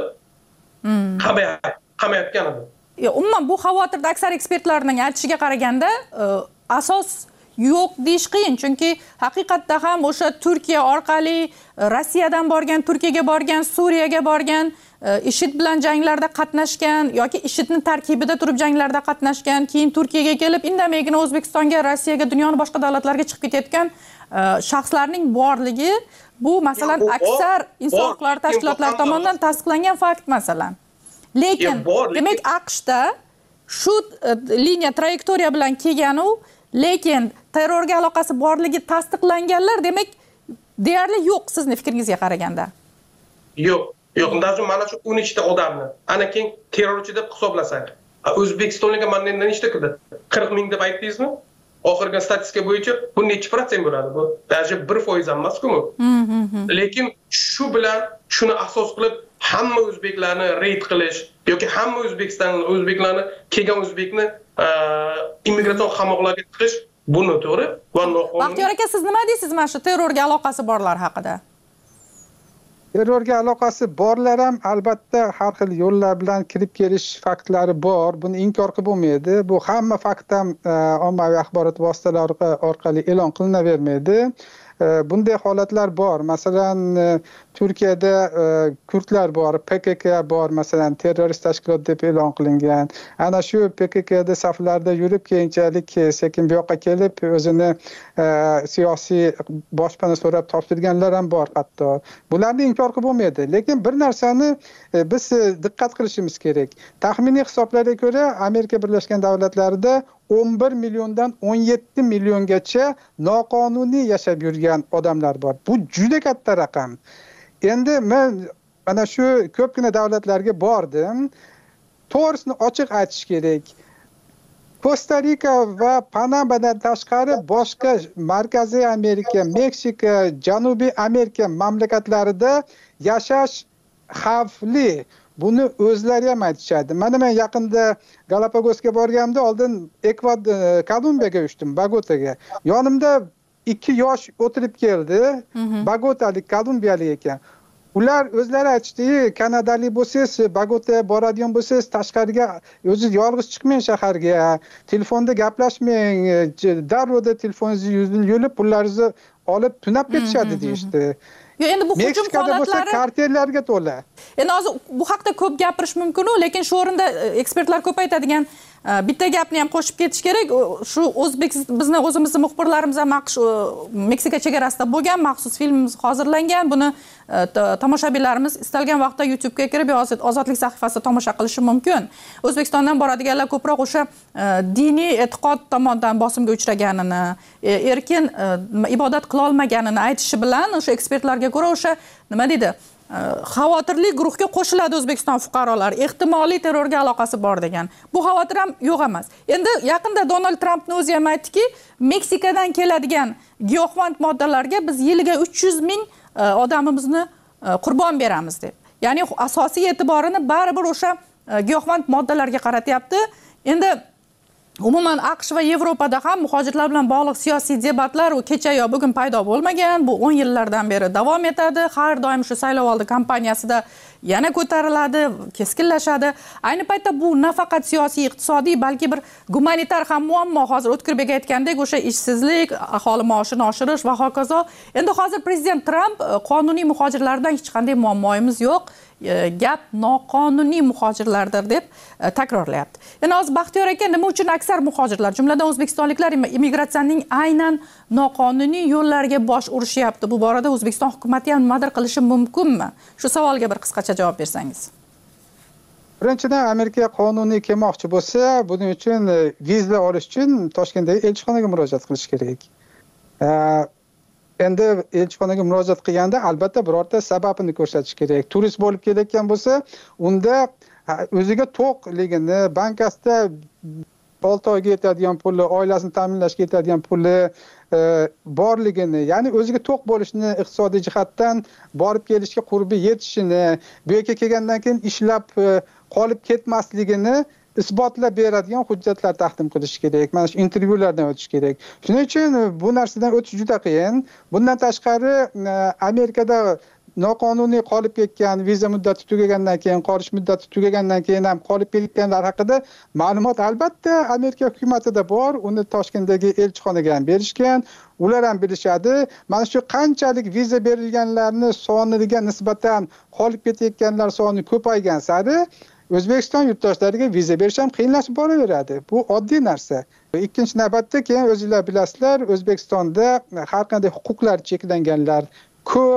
qamayotgan edi. Umuman bu xavotirda aksar ekspertlarning aytishiga qaraganda asos yo'q deyish qiyin, chunki haqiqatda ham o'sha Turkiya orqali Rossiyadan borgan, Turkiyaga borgan, Suriyaga borgan, IShID bilan janglarda qatnashgan yoki IShIDning tarkibida turib janglarda qatnashgan, keyin Turkiyaga kelib indamaygina O'zbekistonga, Rossiyaga, dunyoning boshqa davlatlariga chiqib ketayotgan shaxslarning borligi bu masalan aksar inson huquqlari tashkilotlari tomonidan tasdiqlangan fakt masalan. Lekin demak AQShda shu liniya trayektoriya bilan kelgan u lekin terrorga aloqasi borligi tasdiqlanganlar demak deyarli yo'q sizning fikringizga qaraganda. Yo'q, даже mana shu 13 ta odamni ana keyin terrorchi deb hisoblasak, O'zbekistonga mana nechta kirdi? 40 ming deb aytdingizmi? Oxirgi statistika bo'yicha bu necha procent bo'ladi? Bu даже 1% ham emas-ku. Lekin shu bilan shuni asos qilib hamma o'zbeklarni reyd qilish yoki hamma o'zbeklarni kelgan o'zbekni immigratsion qamoqlarga tiqish bu noto'g'ri va noqonuniy. Baxtiyor aka, siz nima deysiz mana shu terrorga aloqasi borlar haqida? Terrorga aloqasi borlar ham albatta har xil yo'llar bilan kirib kelish faktlari bor. Buni inkor qilib bo'lmaydi. Bu hamma fakt ham ommaviy axborot vositalari orqali e'lon qilinavermaydi. Bunday holatlar bor. Masalan, Turkiyada kurdlar bor, PKK bor, masalan, terrorist tashkilot deb e'lon qilingan. Ana shu PKKda saflarda yurib, keyinchalik sekin bu yoqqa kelib, o'zini siyosiy boshpana so'rab topshirganlar ham bor hatto. Bularni inkor qilib bo'lmaydi. Lekin bir narsani biz diqqat qilishimiz kerak. Taxminiy hisoblarga ko'ra, Amerika Birlashgan Davlatlarida 11 milliondan 17 milliongacha noqonuniy yashab yurgan odamlar bor. Bu juda katta raqam. Endi men mana shu ko'pgina davlatlarga bordim. To'g'risini ochiq aytish kerak. Kosta-Rika va Panamadan tashqari boshqa Markaziy Amerika, Meksika, Janubiy Amerika mamlakatlarida yashash xavfli. Buni o'zlari ham aytishadi. Mana men yaqinda Galapagosga borganimda oldin Kolumbiyaga uchdim, Bogotaga. Yonimda 2 yosh o'tirib keldi. Bogotalik, kolumbiyalik ekan. Ular o'zlari aytishdi, Kanadalik bo'lsangiz, Bogotaga boradigan bo'lsangiz, tashqariga o'zingiz yolg'iz chiqmang shaharga. Telefonda gaplashmang, darrov telefoningizni yulib, pullaringizni olib tunab ketishadi deyishdi. Endi bu hujum holatlari kartellarga to'la. Endi hozir bu haqda ko'p gapirish mumkin, lekin shu o'rinda ekspertlar ko'p aytadigan bitta gapni ham qo'shib ketish kerak. Shu bizni o'zimizning muxbirlarimiz ham Meksika chegarasida bo'lgan, maxsus filmimiz hozirlangan. Buni tomoshabinlarimiz istalgan vaqtda YouTube'ga kirib, Ozodlik sahifasida tomosha qilishi mumkin. O'zbekistondan boradiganlar ko'proq o'sha diniy e'tiqod tomonidan bosimga uchraganini, erkin ibodat qila olmaganini aytishi bilan o'sha ekspertlarga ko'ra o'sha nima deydi? Xavotirli guruhga qo'shiladi O'zbekiston fuqarolari, ehtimoliy terrorga aloqasi bor degan. Bu xavotir ham yo'q emas. Endi yaqinda Donald Trampning o'zi ham aytdiki, Meksikadan keladigan giyohvand moddalarga biz yiliga 300 ming odamimizni qurbon beramiz deb. Ya'ni asosiy e'tiborini baribir o'sha giyohvand moddalarga qaratyapti. Endi umuman AQSh va Yevropada ham muhojirlar bilan bog'liq siyosiy debatlar kecha yo bugun paydo bo'lmagan. Bu 10 yillardan beri davom etadi. Har doim shu saylovoldi kampaniyasida yana ko'tariladi, keskinlashadi. Ayni paytda bu nafaqat siyosiy, iqtisodiy, balki bir gumanitar ham muammo. Hozir O'tkirbek aytgandek, o'sha ishsizlik, aholi maoshini oshirish va hokazo. Endi hozir prezident Tramp qonuniy muhojirlardan hech qanday muammoyimiz yo'q, gap noqonuniy muhojirlardir deb takrorlayapti. Endi hozir Baxtiyor aka, nima uchun aksar muhojirlar, jumladan o'zbekistonliklar immigratsiyaning aynan noqonuniy yo'llarga bosh urishyapti? Bu borada O'zbekiston hukumatı ham nimadir qilishi mumkinmi? Shu savolga bir qisqacha javob bersangiz. Birinchidan, Amerika qonuniy kelmoqchi bo'lsa, buning uchun viza olish uchun Toshkentdagi elchixonaga murojaat qilish kerak. Endi elchixonaga murojaat qilganda albatta birorta sababini ko'rsatish kerak. Turist bo'lib kelayotgan bo'lsa, unda o'ziga to'qligini, bankasida 6 oyga yetadigan puli, oilasini ta'minlashga yetadigan puli borligini, ya'ni o'ziga to'q bo'lishini, iqtisodiy jihatdan borib kelishga qurbi yetishini, bu yerga kelgandan keyin ishlab qolib ketmasligini isbotlab beradigan hujjatlar taqdim qilish kerak. Mana shu intervyulardan o'tish kerak. Shuning uchun bu narsadan o'tish juda qiyin. Bundan tashqari Amerikada noqonuniy qolib ketgan, viza muddati tugagandan keyin, qolish muddati tugagandan keyin ham qolib ketganlar haqida ma'lumot albatta Amerika hukumatida bor. Uni Toshkentdagi elchixonaga ham berishgan. Ular ham bilishadi. Mana shu qanchalik viza berilganlarni soniga nisbatan qolib ketayotganlar soni ko'paygan sari O'zbekiston yurtdoshlariga viza berish ham qiyinlashib boraveradi. Bu oddiy narsa. Ikkinchi navbatda keyin o'zingizlar bilasizlar, O'zbekistonda har qanday huquqlar cheklanganlar ko'p.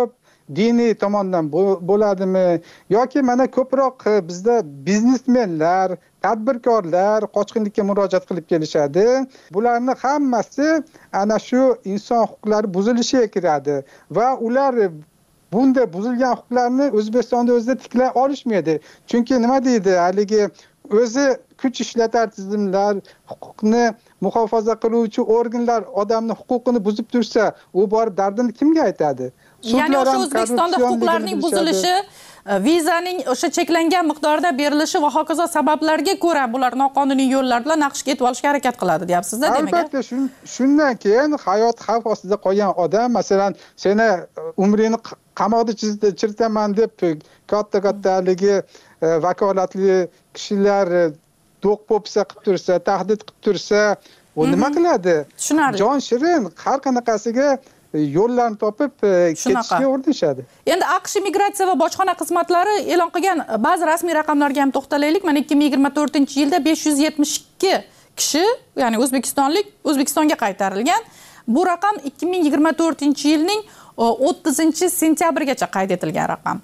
diniy tomondan bo'ladimi yoki mana ko'proq bizda biznesmenlar, tadbirkorlar qochqinlikka murojaat qilib kelishadi. Bularni hammasi ana shu inson huquqlari buzilishiga kiradi va ular bunda buzilgan huquqlarni O'zbekistonda o'zida tiklay olishmaydi. Chunki nima deydi, haligi o'zi kuch ishlatar tizimlar, huquqni muhofaza qiluvchi organlar odamni huquqini buzib tursa, u borib dardini kimga aytadi? Ya'ni o'sha O'zbekistonda huquqlarning buzilishi, vizaning o'sha cheklangan miqdorda berilishi va hokazo sabablarga ko'ra bular noqonuniy yo'llar bilan naqshga yetib olishga harakat qiladi, deyapsiz-da, demak. Albatta, shundan keyin hayot xavf ostida qolgan odam, masalan, seni umringni qamoqda chiritaman deb katta haligi vakolatli kishilar do'q popsa qilib tursa, tahdid qilib tursa, u nima qiladi? Tushunarli. Jon shirin har qanaqasiga yo'llarni topib ketishga urinishadi. Endi AQSh migratsiya va bojxona xizmatlari e'lon qilgan ba'zi rasmiy raqamlarga ham to'xtalaylik. Mana 2024-yilda 572 kishi, ya'ni O'zbekistonga qaytarilgan. Bu raqam 2024-yilning 30-sentyabrigacha qayd etilgan raqam.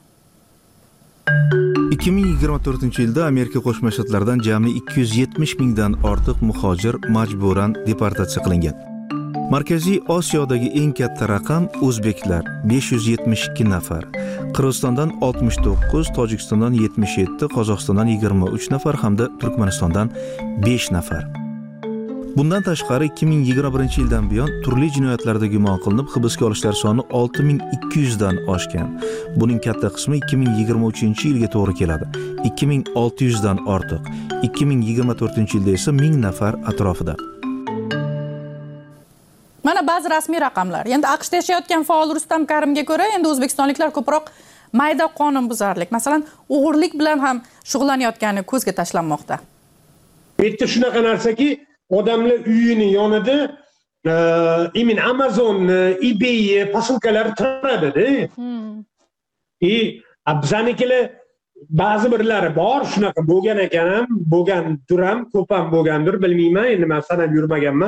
2024-yilda Amerika Qo'shma Shtatlaridan jami 270 mingdan ortiq muhojir majburan deportatsiya qilingan. Markaziy Osiyodagi eng katta raqam o'zbeklar 572 nafar, Qirg'izistondan 69, Tojikistondan 77, Qozog'istondan 23 nafar hamda Turkmanistondan 5 nafar. Bundan tashqari 2021-yildan buyon turli jinoyatlarda gumon qilinib hibsga olishlar soni 6200 dan oshgan. Buning katta qismi 2023-yilga to'g'ri keladi. 2600 dan ortiq. 2024-yilda esa 1000 nafar atrofida. Mana ba'zi rasmiy raqamlar. Endi AQShda yashayotgan faol Rustam Karimga ko'ra, endi o'zbekistonliklar ko'proq mayda qonunbuzarlik, masalan, o'g'irlik bilan ham shug'ullanayotgani ko'zga tashlanmoqda. Bu yerda shunaqa narsaki, odamlar uyini yonida Amazon, eBay posilkalar turadi-da. Bizanikilar ba'zi birlari bor, shunaqa bo'lgan ekan ham, bo'lgan turam, ko'p ham bo'lgandir, bilmayman. Endi men sanab yurmaganman.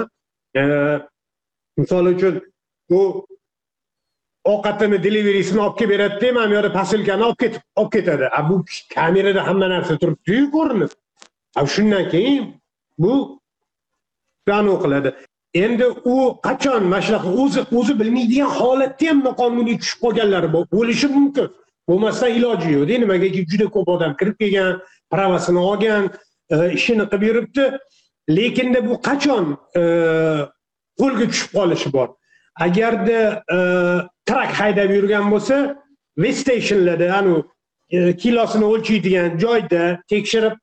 Misol uchun u ovqatini deliverisini olib kelib beradi-da, mana bu yerda posilkani olib ketadi. Bu kamerada hamma narsa turibdi-ku ko'rinib. Shundan keyin bu qanday qiladi? Endi u qachon mashnaqa o'zi bilmaydigan holatda ham noqonuniy tushib qolganlari bo'lishi mumkin. Bo'lmasdan iloji yo'q. Nimagaki juda ko'p odam kirib kelgan, pravasini olgan, ishini qilib yuribdi. Lekin bu qachon qo'lga tushib qolishi bor. Agarda trak haydab yurgan bo'lsa, weigh stationlarda, kilosini o'lchaydigan joyda tekshirib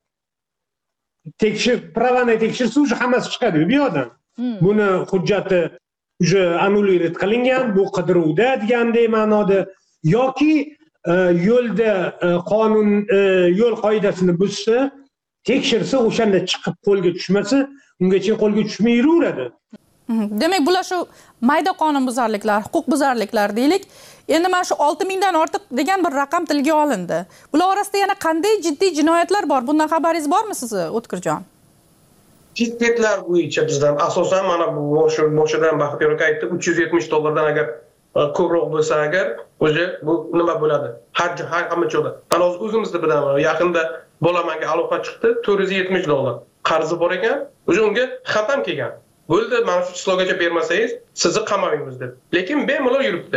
pravani tekshirsa, o'sha hammasi chiqadi bu yoqdan. Buni hujjati o'sha annulirat qilingan, bu qidiruvda degandek ma'noda yoki yo'lda qonun yo'l qoidasini buzsa, tekshirsa, o'shanda chiqib qo'lga tushmasa, ungacha qo'lga tushmay yuraveradi. Demak, bular shu mayda qonunbuzarliklar, huquqbuzarliklar deylik. Endi mana shu 6000 dan ortiq degan bir raqam tilga olindi. Bular orasida yana qanday jiddiy jinoyatlar bor? Bundan xabaringiz bormi sizni, O'tkirjon? Jinoyatlar bo'yicha bizdan asosan mana bu boshidan Baxtiyor aka aytdi, $370 agar ko'proq bo'lsa agar, o'zi bu nima bo'ladi? Hamma joyda. Mana o'zimizda bilaman, yaqinda bolamanga aloqa chiqdi, $470 qarzi bor ekan, o'zi unga xatam kelgan. Bo'ldi, mana shu chislagacha bermasangiz, sizni qamaymiz deb. Lekin bemalol yuribdi.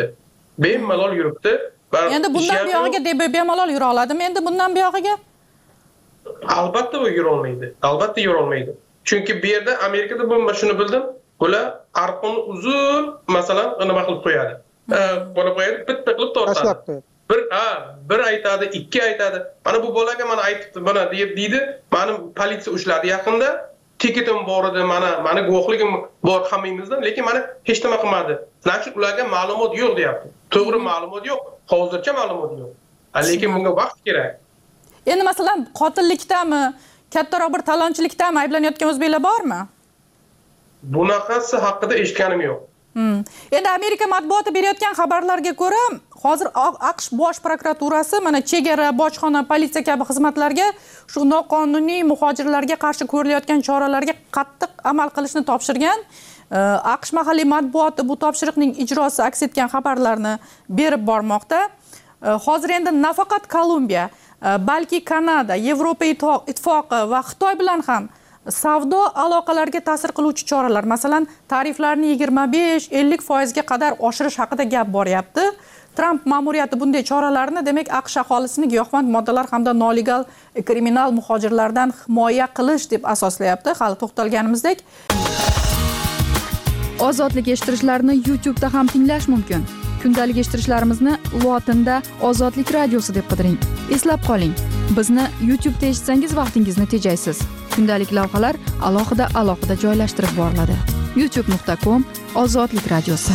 Endi bundan buyog'iga bemalol yura oladimi? Endi bundan buyog'iga? Albatta u yura olmaydi. Chunki bu yerda Amerikada bo'lma shuni bildim. Ular arqonni uzun, masalan, nima qilib qo'yadi. Bitta qilib tortadi. Bir aytadi, ikki aytadi. Mana bu bolaga mana aytibdi, mana deydi, meni politsiya ushladi yaqinda. Tikitim bor edi, mana guvohligim bor hammamizdan, lekin mana hech nima qilmadi. Значит, ularga ma'lumot yo'q deyapti. To'g'ri ma'lumot yo'q, hozircha ma'lumot yo'q. Lekin bunga vaqt kerak. Endi masalan, qotillikdami, kattaroq bir talonchilikdami ayblanayotgan o'zbeklar bormi? Bunaqasi haqida eshitganim yo'q. Endi Amerika matbuoti berayotgan xabarlarga ko'ra, hozir AQSh bosh prokuraturasi mana chegara, bojxona, politsiya kabi xizmatlarga shu noqonuniy muhojirlarga qarshi ko'rilayotgan choralarga qattiq amal qilishni topshirgan. AQSh mahalliy matbuoti bu topshiriqning ijrosi aks etgan xabarlarni berib bormoqda. hozir endi nafaqat Kolumbiya, balki Kanada, Yevropa ittifoqi va Xitoy bilan ham savdo aloqalariga ta'sir qiluvchi choralar, masalan, tariflarni 25-50% ga qadar oshirish haqida gap boryapti. Tramp ma'muriyati bunday choralarni, demak, AQSh aholisini giyohvand moddalar hamda nolegal kriminal muhojirlardan himoya qilish deb asoslayapti. Hali to'xtalganimizdek, ozodlik eshittirishlarni YouTube'da ham tinglash mumkin. Kundalik eshittirishlarimizni lotinda Ozodlik radiosi deb qidiring. Eslab qoling, bizni YouTube'da eshitsangiz vaqtingizni tejaysiz. Kundalik lavhalar alohida joylashtirib boriladi. youtube.com/ozodlik radiosi.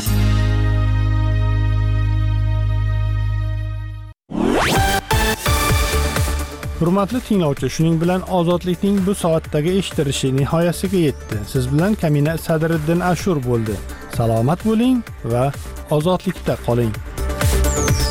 Hurmatli tinglovchi, shuning bilan ozodlikning bu soatdagi eshittirishi nihoyasiga yetdi. Siz bilan Kamina Sadiriddin Ashur bo'ldi. Salomat bo'ling va ozodlikda qoling.